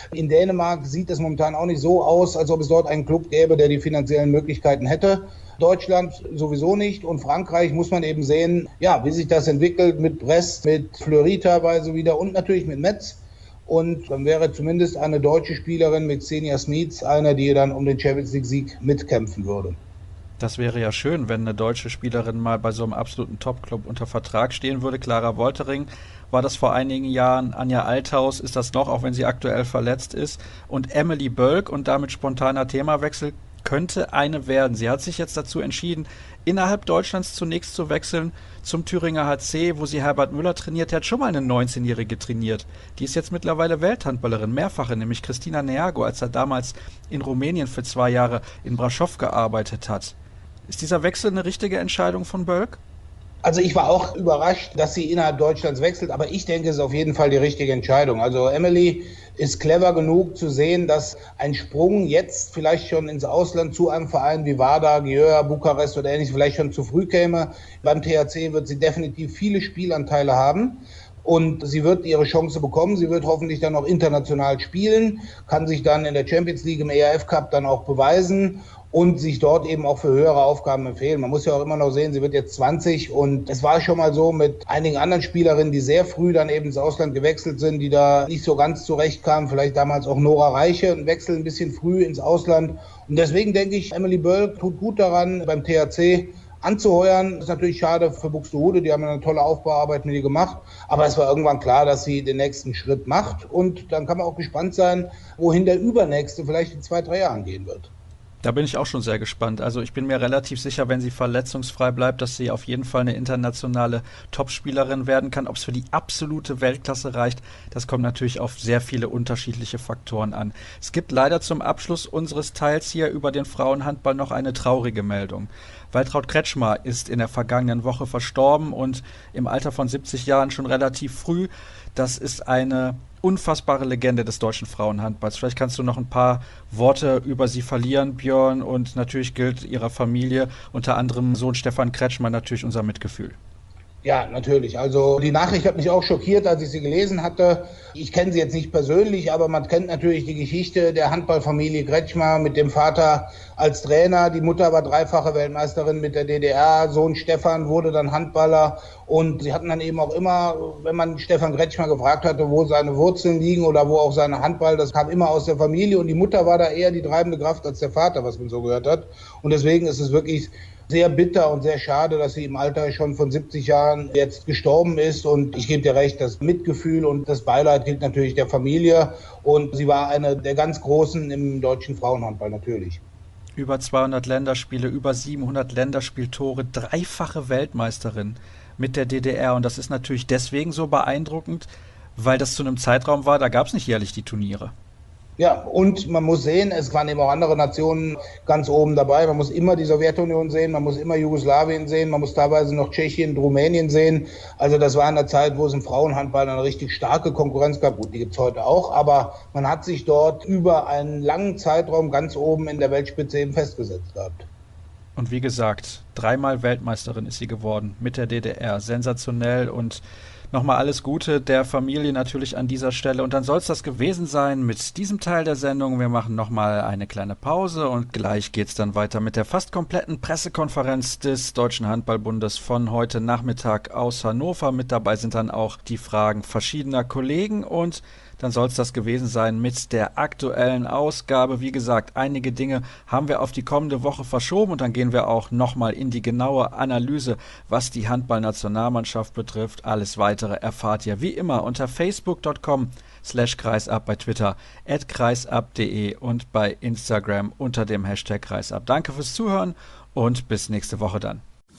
In Dänemark sieht es momentan auch nicht so aus, als ob es dort einen Club gäbe, der die finanziellen Möglichkeiten hätte. Deutschland sowieso nicht und Frankreich muss man eben sehen, ja, wie sich das entwickelt mit Brest, mit Fleury teilweise wieder und natürlich mit Metz. Und dann wäre zumindest eine deutsche Spielerin mit Xenia Smits eine, die dann um den Champions-League-Sieg mitkämpfen würde. Das wäre ja schön, wenn eine deutsche Spielerin mal bei so einem absoluten Top-Club unter Vertrag stehen würde. Clara Woltering war das vor einigen Jahren, Anja Althaus ist das noch, auch wenn sie aktuell verletzt ist. Und Emily Bölk, und damit spontaner Themawechsel, könnte eine werden. Sie hat sich jetzt dazu entschieden, innerhalb Deutschlands zunächst zu wechseln zum Thüringer H C, wo sie Herbert Müller trainiert. Der hat schon mal eine neunzehnjährige trainiert. Die ist jetzt mittlerweile Welthandballerin, mehrfache, nämlich Christina Neago, als er damals in Rumänien für zwei Jahre in Brașov gearbeitet hat. Ist dieser Wechsel eine richtige Entscheidung von Bölk? Also ich war auch überrascht, dass sie innerhalb Deutschlands wechselt, aber ich denke, es ist auf jeden Fall die richtige Entscheidung. Also Emily ist clever genug zu sehen, dass ein Sprung jetzt vielleicht schon ins Ausland zu einem Verein wie Vardar, Győr, Bukarest oder ähnliches vielleicht schon zu früh käme. Beim T H C wird sie definitiv viele Spielanteile haben. Und sie wird ihre Chance bekommen. Sie wird hoffentlich dann auch international spielen, kann sich dann in der Champions League, im E R F Cup dann auch beweisen und sich dort eben auch für höhere Aufgaben empfehlen. Man muss ja auch immer noch sehen, sie wird jetzt zwanzig und es war schon mal so mit einigen anderen Spielerinnen, die sehr früh dann eben ins Ausland gewechselt sind, die da nicht so ganz zurechtkamen. Vielleicht damals auch Nora Reiche, ein Wechsel ein bisschen früh ins Ausland. Und deswegen denke ich, Emily Bölk tut gut daran, beim T H C anzuheuern. Das ist natürlich schade für Buxtehude, die haben eine tolle Aufbauarbeit mit ihr gemacht, aber es war irgendwann klar, dass sie den nächsten Schritt macht und dann kann man auch gespannt sein, wohin der übernächste vielleicht in zwei, drei Jahren gehen wird. Da bin ich auch schon sehr gespannt. Also ich bin mir relativ sicher, wenn sie verletzungsfrei bleibt, dass sie auf jeden Fall eine internationale Topspielerin werden kann. Ob es für die absolute Weltklasse reicht, das kommt natürlich auf sehr viele unterschiedliche Faktoren an. Es gibt leider zum Abschluss unseres Teils hier über den Frauenhandball noch eine traurige Meldung. Waltraud Kretschmer ist in der vergangenen Woche verstorben und im Alter von siebzig Jahren schon relativ früh. Das ist eine unfassbare Legende des deutschen Frauenhandballs. Vielleicht kannst du noch ein paar Worte über sie verlieren, Björn, und natürlich gilt ihrer Familie, unter anderem Sohn Stefan Kretschmer, natürlich unser Mitgefühl. Ja, natürlich. Also die Nachricht hat mich auch schockiert, als ich sie gelesen hatte. Ich kenne sie jetzt nicht persönlich, aber man kennt natürlich die Geschichte der Handballfamilie Kretschmer mit dem Vater als Trainer. Die Mutter war dreifache Weltmeisterin mit der D D R. Sohn Stefan wurde dann Handballer. Und sie hatten dann eben auch immer, wenn man Stefan Kretschmer gefragt hatte, wo seine Wurzeln liegen oder wo auch seine Handball, das kam immer aus der Familie. Und die Mutter war da eher die treibende Kraft als der Vater, was man so gehört hat. Und deswegen ist es wirklich sehr bitter und sehr schade, dass sie im Alter schon von siebzig Jahren jetzt gestorben ist. Und ich gebe dir recht, das Mitgefühl und das Beileid gilt natürlich der Familie. Und sie war eine der ganz Großen im deutschen Frauenhandball natürlich. Über zweihundert Länderspiele, über siebenhundert Länderspieltore, dreifache Weltmeisterin mit der D D R. Und das ist natürlich deswegen so beeindruckend, weil das zu einem Zeitraum war, da gab es nicht jährlich die Turniere. Ja, und man muss sehen, es waren eben auch andere Nationen ganz oben dabei. Man muss immer die Sowjetunion sehen, man muss immer Jugoslawien sehen, man muss teilweise noch Tschechien, Rumänien sehen. Also das war in der Zeit, wo es im Frauenhandball eine richtig starke Konkurrenz gab. Gut, die gibt's heute auch, aber man hat sich dort über einen langen Zeitraum ganz oben in der Weltspitze eben festgesetzt gehabt. Und wie gesagt, dreimal Weltmeisterin ist sie geworden mit der D D R. Sensationell und nochmal alles Gute der Familie natürlich an dieser Stelle. Und dann soll es das gewesen sein mit diesem Teil der Sendung. Wir machen nochmal eine kleine Pause und gleich geht es dann weiter mit der fast kompletten Pressekonferenz des Deutschen Handballbundes von heute Nachmittag aus Hannover. Mit dabei sind dann auch die Fragen verschiedener Kollegen und dann soll es das gewesen sein mit der aktuellen Ausgabe. Wie gesagt, einige Dinge haben wir auf die kommende Woche verschoben und dann gehen wir auch nochmal in die genaue Analyse, was die Handballnationalmannschaft betrifft. Alles weitere erfahrt ihr wie immer unter facebook punkt com slash kreisab, bei Twitter at kreisab punkt de und bei Instagram unter dem Hashtag kreisab. Danke fürs Zuhören und bis nächste Woche dann.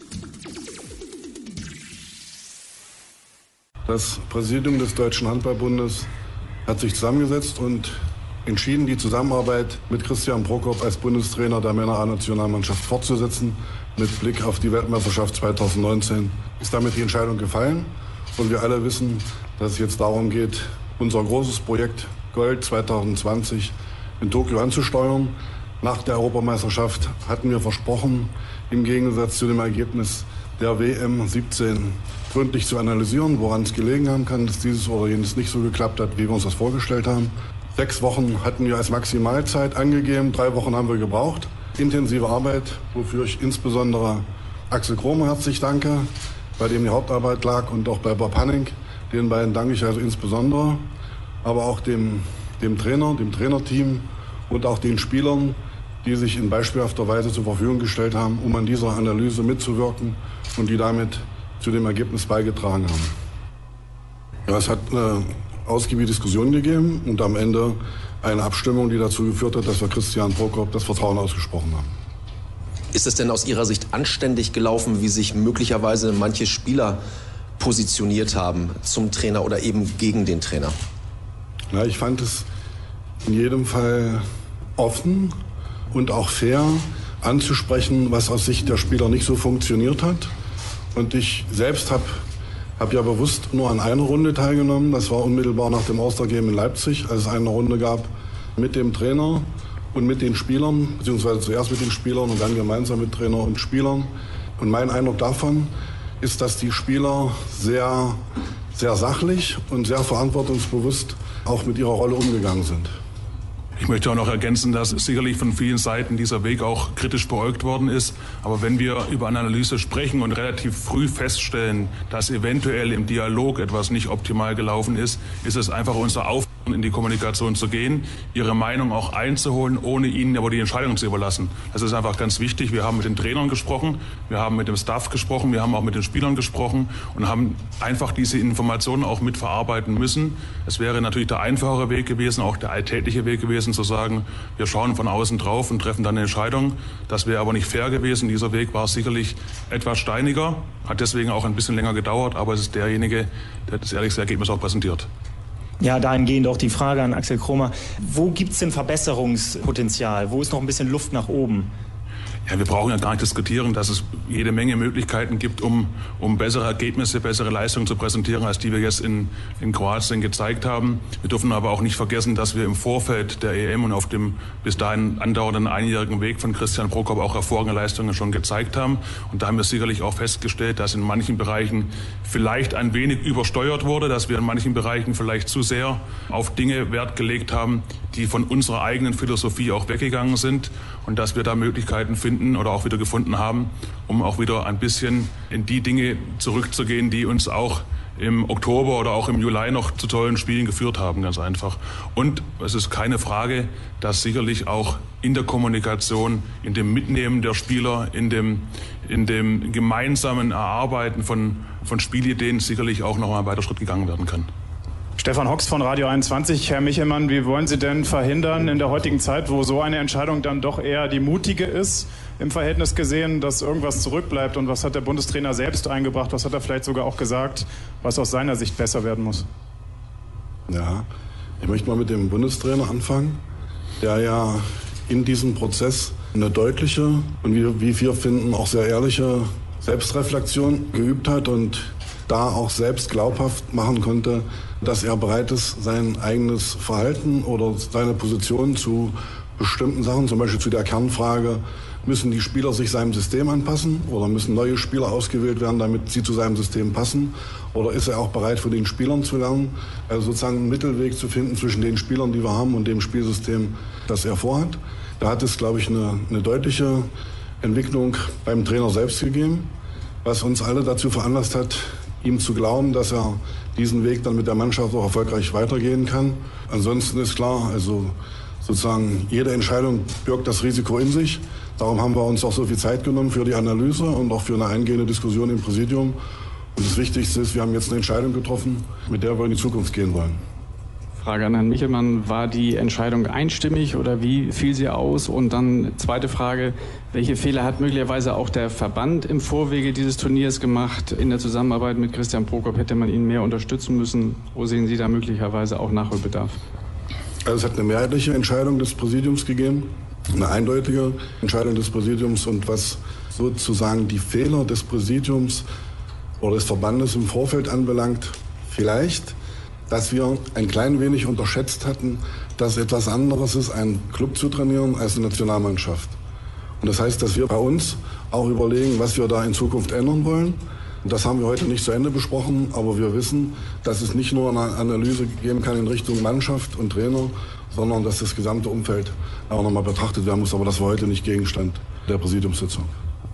Das Präsidium des Deutschen Handballbundes hat sich zusammengesetzt und entschieden, die Zusammenarbeit mit Christian Prokop als Bundestrainer der Männer-A-Nationalmannschaft fortzusetzen. Mit Blick auf die Weltmeisterschaft zwanzig neunzehn ist damit die Entscheidung gefallen. Und wir alle wissen, dass es jetzt darum geht, unser großes Projekt Gold zwanzig zwanzig in Tokio anzusteuern. Nach der Europameisterschaft hatten wir versprochen, im Gegensatz zu dem Ergebnis der W M siebzehn gründlich zu analysieren, woran es gelegen haben kann, dass dieses oder jenes nicht so geklappt hat, wie wir uns das vorgestellt haben. Sechs Wochen hatten wir als Maximalzeit angegeben, drei Wochen haben wir gebraucht. Intensive Arbeit, wofür ich insbesondere Axel Kromer herzlich danke, bei dem die Hauptarbeit lag, und auch bei Bob Hanning. Den beiden danke ich also insbesondere, aber auch dem, dem Trainer, dem Trainerteam und auch den Spielern, die sich in beispielhafter Weise zur Verfügung gestellt haben, um an dieser Analyse mitzuwirken und die damit zu dem Ergebnis beigetragen haben. Ja, es hat eine ausgiebige Diskussion gegeben und am Ende eine Abstimmung, die dazu geführt hat, dass wir Christian Prokop das Vertrauen ausgesprochen haben. Ist es denn aus Ihrer Sicht anständig gelaufen, wie sich möglicherweise manche Spieler positioniert haben zum Trainer oder eben gegen den Trainer? Ja, ich fand es in jedem Fall offen und auch fair anzusprechen, was aus Sicht der Spieler nicht so funktioniert hat. Und ich selbst habe hab ja bewusst nur an einer Runde teilgenommen. Das war unmittelbar nach dem All-Star-Game in Leipzig, als es eine Runde gab mit dem Trainer und mit den Spielern, beziehungsweise zuerst mit den Spielern und dann gemeinsam mit Trainer und Spielern. Und mein Eindruck davon ist, dass die Spieler sehr, sehr sachlich und sehr verantwortungsbewusst auch mit ihrer Rolle umgegangen sind. Ich möchte auch noch ergänzen, dass sicherlich von vielen Seiten dieser Weg auch kritisch beäugt worden ist. Aber wenn wir über eine Analyse sprechen und relativ früh feststellen, dass eventuell im Dialog etwas nicht optimal gelaufen ist, ist es einfach unser Auftrag, in die Kommunikation zu gehen, ihre Meinung auch einzuholen, ohne ihnen aber die Entscheidung zu überlassen. Das ist einfach ganz wichtig. Wir haben mit den Trainern gesprochen, wir haben mit dem Staff gesprochen, wir haben auch mit den Spielern gesprochen und haben einfach diese Informationen auch mitverarbeiten müssen. Es wäre natürlich der einfachere Weg gewesen, auch der alltägliche Weg gewesen, zu sagen, wir schauen von außen drauf und treffen dann eine Entscheidung. Das wäre aber nicht fair gewesen. Dieser Weg war sicherlich etwas steiniger, hat deswegen auch ein bisschen länger gedauert, aber es ist derjenige, der das ehrlichste Ergebnis auch präsentiert. Ja, dahingehend auch die Frage an Axel Kromer. Wo gibt es denn Verbesserungspotenzial? Wo ist noch ein bisschen Luft nach oben? Ja, wir brauchen ja gar nicht diskutieren, dass es jede Menge Möglichkeiten gibt, um, um bessere Ergebnisse, bessere Leistungen zu präsentieren, als die wir jetzt in, in Kroatien gezeigt haben. Wir dürfen aber auch nicht vergessen, dass wir im Vorfeld der E M und auf dem bis dahin andauernden einjährigen Weg von Christian Prokop auch hervorragende Leistungen schon gezeigt haben. Und da haben wir sicherlich auch festgestellt, dass in manchen Bereichen vielleicht ein wenig übersteuert wurde, dass wir in manchen Bereichen vielleicht zu sehr auf Dinge Wert gelegt haben, die von unserer eigenen Philosophie auch weggegangen sind, und dass wir da Möglichkeiten finden oder auch wieder gefunden haben, um auch wieder ein bisschen in die Dinge zurückzugehen, die uns auch im Oktober oder auch im Juli noch zu tollen Spielen geführt haben, ganz einfach. Und es ist keine Frage, dass sicherlich auch in der Kommunikation, in dem Mitnehmen der Spieler, in dem, in dem gemeinsamen Erarbeiten von, von Spielideen sicherlich auch noch mal ein weiterer Schritt gegangen werden kann. Stefan Hocks von Radio einundzwanzig. Herr Michelmann, wie wollen Sie denn verhindern in der heutigen Zeit, wo so eine Entscheidung dann doch eher die mutige ist, im Verhältnis gesehen, dass irgendwas zurückbleibt? Und was hat der Bundestrainer selbst eingebracht? Was hat er vielleicht sogar auch gesagt, was aus seiner Sicht besser werden muss? Ja, ich möchte mal mit dem Bundestrainer anfangen, der ja in diesem Prozess eine deutliche und wie, wie wir finden auch sehr ehrliche Selbstreflexion geübt hat und da auch selbst glaubhaft machen konnte, dass er bereit ist, sein eigenes Verhalten oder seine Position zu bestimmten Sachen, zum Beispiel zu der Kernfrage, müssen die Spieler sich seinem System anpassen oder müssen neue Spieler ausgewählt werden, damit sie zu seinem System passen? Oder ist er auch bereit, von den Spielern zu lernen? Also sozusagen einen Mittelweg zu finden zwischen den Spielern, die wir haben, und dem Spielsystem, das er vorhat. Da hat es, glaube ich, eine, eine deutliche Entwicklung beim Trainer selbst gegeben, was uns alle dazu veranlasst hat, ihm zu glauben, dass er diesen Weg dann mit der Mannschaft auch erfolgreich weitergehen kann. Ansonsten ist klar, also sozusagen jede Entscheidung birgt das Risiko in sich. Darum haben wir uns auch so viel Zeit genommen für die Analyse und auch für eine eingehende Diskussion im Präsidium. Und das Wichtigste ist, wir haben jetzt eine Entscheidung getroffen, mit der wir in die Zukunft gehen wollen. Frage an Herrn Michelmann, war die Entscheidung einstimmig oder wie fiel sie aus? Und dann zweite Frage, welche Fehler hat möglicherweise auch der Verband im Vorwege dieses Turniers gemacht? In der Zusammenarbeit mit Christian Prokop hätte man ihn mehr unterstützen müssen. Wo sehen Sie da möglicherweise auch Nachholbedarf? Also es hat eine mehrheitliche Entscheidung des Präsidiums gegeben, eine eindeutige Entscheidung des Präsidiums, und was sozusagen die Fehler des Präsidiums oder des Verbandes im Vorfeld anbelangt, vielleicht, dass wir ein klein wenig unterschätzt hatten, dass etwas anderes ist, einen Club zu trainieren als eine Nationalmannschaft. Und das heißt, dass wir bei uns auch überlegen, was wir da in Zukunft ändern wollen. Das haben wir heute nicht zu Ende besprochen, aber wir wissen, dass es nicht nur eine Analyse geben kann in Richtung Mannschaft und Trainer, sondern dass das gesamte Umfeld auch nochmal betrachtet werden muss. Aber das war heute nicht Gegenstand der Präsidiumssitzung.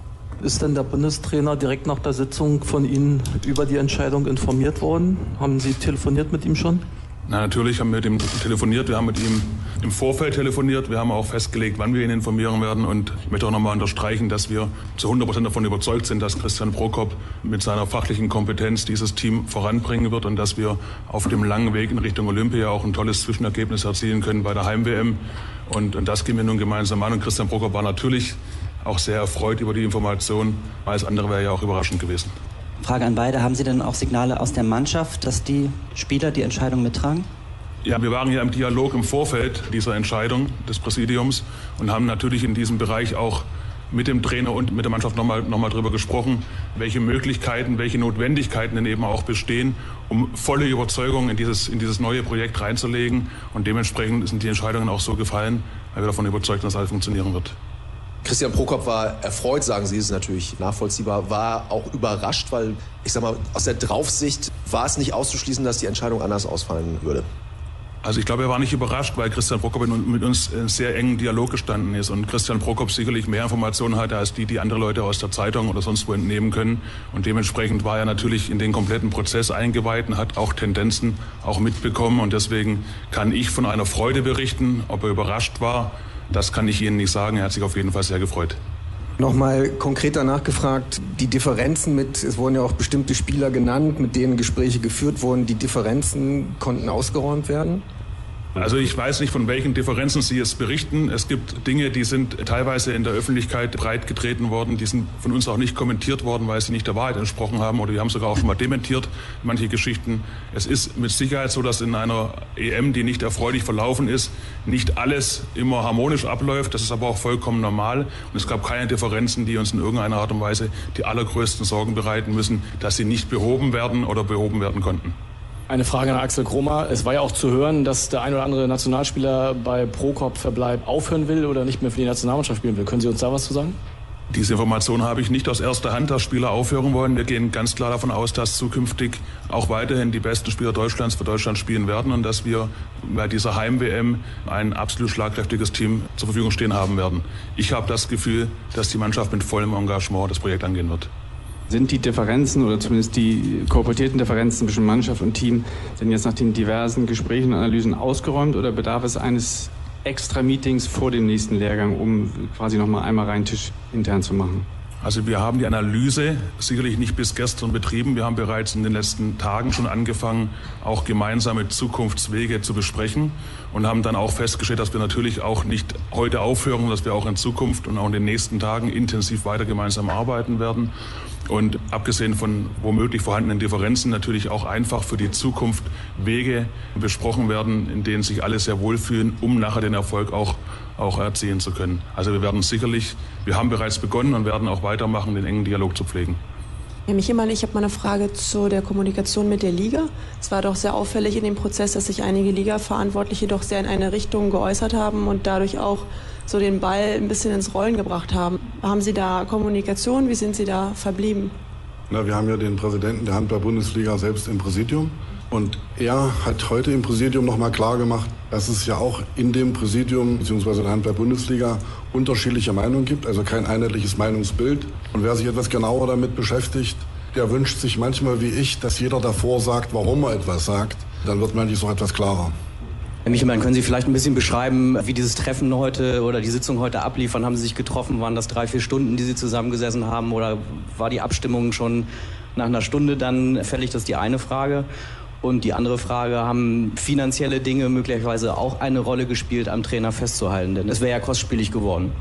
Ist denn der Bundestrainer direkt nach der Sitzung von Ihnen über die Entscheidung informiert worden? Haben Sie telefoniert mit ihm schon? Na, natürlich haben wir mit ihm telefoniert, wir haben mit ihm im Vorfeld telefoniert, wir haben auch festgelegt, wann wir ihn informieren werden, und ich möchte auch nochmal unterstreichen, dass wir zu hundert Prozent davon überzeugt sind, dass Christian Prokop mit seiner fachlichen Kompetenz dieses Team voranbringen wird und dass wir auf dem langen Weg in Richtung Olympia auch ein tolles Zwischenergebnis erzielen können bei der Heim-W M, und, und das gehen wir nun gemeinsam an, und Christian Prokop war natürlich auch sehr erfreut über die Information, alles andere wäre ja auch überraschend gewesen. Frage an beide, haben Sie denn auch Signale aus der Mannschaft, dass die Spieler die Entscheidung mittragen? Ja, wir waren ja im Dialog im Vorfeld dieser Entscheidung des Präsidiums und haben natürlich in diesem Bereich auch mit dem Trainer und mit der Mannschaft nochmal noch mal drüber gesprochen, welche Möglichkeiten, welche Notwendigkeiten denn eben auch bestehen, um volle Überzeugung in dieses, in dieses neue Projekt reinzulegen. Und dementsprechend sind die Entscheidungen auch so gefallen, weil wir davon überzeugt sind, dass alles funktionieren wird. Christian Prokop war erfreut, sagen Sie, ist natürlich nachvollziehbar, war auch überrascht, weil, ich sag mal, aus der Draufsicht war es nicht auszuschließen, dass die Entscheidung anders ausfallen würde. Also ich glaube, er war nicht überrascht, weil Christian Prokop mit uns in sehr engen Dialog gestanden ist und Christian Prokop sicherlich mehr Informationen hatte als die, die andere Leute aus der Zeitung oder sonst wo entnehmen können. Und dementsprechend war er natürlich in den kompletten Prozess eingeweiht und hat auch Tendenzen auch mitbekommen. Und deswegen kann ich von einer Freude berichten. Ob er überrascht war, das kann ich Ihnen nicht sagen. Er hat sich auf jeden Fall sehr gefreut. Nochmal konkreter nachgefragt, die Differenzen mit, es wurden ja auch bestimmte Spieler genannt, mit denen Gespräche geführt wurden, die Differenzen konnten ausgeräumt werden? Also ich weiß nicht, von welchen Differenzen Sie jetzt berichten. Es gibt Dinge, die sind teilweise in der Öffentlichkeit breit getreten worden, die sind von uns auch nicht kommentiert worden, weil sie nicht der Wahrheit entsprochen haben, oder wir haben sogar auch schon mal dementiert, manche Geschichten. Es ist mit Sicherheit so, dass in einer E M, die nicht erfreulich verlaufen ist, nicht alles immer harmonisch abläuft. Das ist aber auch vollkommen normal. Und es gab keine Differenzen, die uns in irgendeiner Art und Weise die allergrößten Sorgen bereiten müssen, dass sie nicht behoben werden oder behoben werden konnten. Eine Frage an Axel Kromer. Es war ja auch zu hören, dass der ein oder andere Nationalspieler bei Prokop-Verbleib aufhören will oder nicht mehr für die Nationalmannschaft spielen will. Können Sie uns da was zu sagen? Diese Information habe ich nicht aus erster Hand, dass Spieler aufhören wollen. Wir gehen ganz klar davon aus, dass zukünftig auch weiterhin die besten Spieler Deutschlands für Deutschland spielen werden und dass wir bei dieser Heim-W M ein absolut schlagkräftiges Team zur Verfügung stehen haben werden. Ich habe das Gefühl, dass die Mannschaft mit vollem Engagement das Projekt angehen wird. Sind die Differenzen oder zumindest die korporierten Differenzen zwischen Mannschaft und Team denn jetzt nach den diversen Gesprächen und Analysen ausgeräumt, oder bedarf es eines extra Meetings vor dem nächsten Lehrgang, um quasi nochmal einmal rein Tisch intern zu machen? Also wir haben die Analyse sicherlich nicht bis gestern betrieben. Wir haben bereits in den letzten Tagen schon angefangen, auch gemeinsame Zukunftswege zu besprechen und haben dann auch festgestellt, dass wir natürlich auch nicht heute aufhören, dass wir auch in Zukunft und auch in den nächsten Tagen intensiv weiter gemeinsam arbeiten werden. Und abgesehen von womöglich vorhandenen Differenzen natürlich auch einfach für die Zukunft Wege besprochen werden, in denen sich alle sehr wohlfühlen, um nachher den Erfolg auch, auch erzielen zu können. Also wir werden sicherlich, wir haben bereits begonnen und werden auch weitermachen, den engen Dialog zu pflegen. Herr Michemann, ich habe mal eine Frage zu der Kommunikation mit der Liga. Es war doch sehr auffällig in dem Prozess, dass sich einige Liga-Verantwortliche doch sehr in eine Richtung geäußert haben und dadurch auch so den Ball ein bisschen ins Rollen gebracht haben. Haben Sie da Kommunikation? Wie sind Sie da verblieben? Na, wir haben ja den Präsidenten der Handball-Bundesliga selbst im Präsidium. Und er hat heute im Präsidium noch mal klar gemacht, dass es ja auch in dem Präsidium bzw. der Handball-Bundesliga unterschiedliche Meinungen gibt, also kein einheitliches Meinungsbild. Und wer sich etwas genauer damit beschäftigt, der wünscht sich manchmal wie ich, dass jeder davor sagt, warum er etwas sagt. Dann wird manches noch etwas klarer. Herr Michemann, können Sie vielleicht ein bisschen beschreiben, wie dieses Treffen heute oder die Sitzung heute ablief? Wann haben Sie sich getroffen? Waren das drei, vier Stunden, die Sie zusammengesessen haben? Oder war die Abstimmung schon nach einer Stunde dann fällig? Das ist die eine Frage. Und die andere Frage, haben finanzielle Dinge möglicherweise auch eine Rolle gespielt, am Trainer festzuhalten? Denn es wäre ja kostspielig geworden.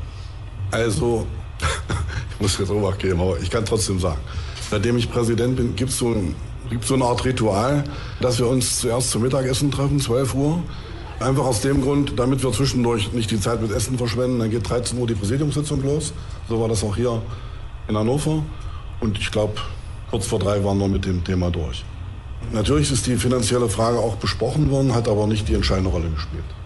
Also, ich muss jetzt Obacht geben, aber ich kann trotzdem sagen, seitdem ich Präsident bin, gibt es so, ein, so eine Art Ritual, dass wir uns zuerst zum Mittagessen treffen, zwölf Uhr. Einfach aus dem Grund, damit wir zwischendurch nicht die Zeit mit Essen verschwenden. Dann geht dreizehn Uhr die Präsidiumssitzung los. So war das auch hier in Hannover. Und ich glaube, kurz vor drei waren wir mit dem Thema durch. Natürlich ist die finanzielle Frage auch besprochen worden, hat aber nicht die entscheidende Rolle gespielt.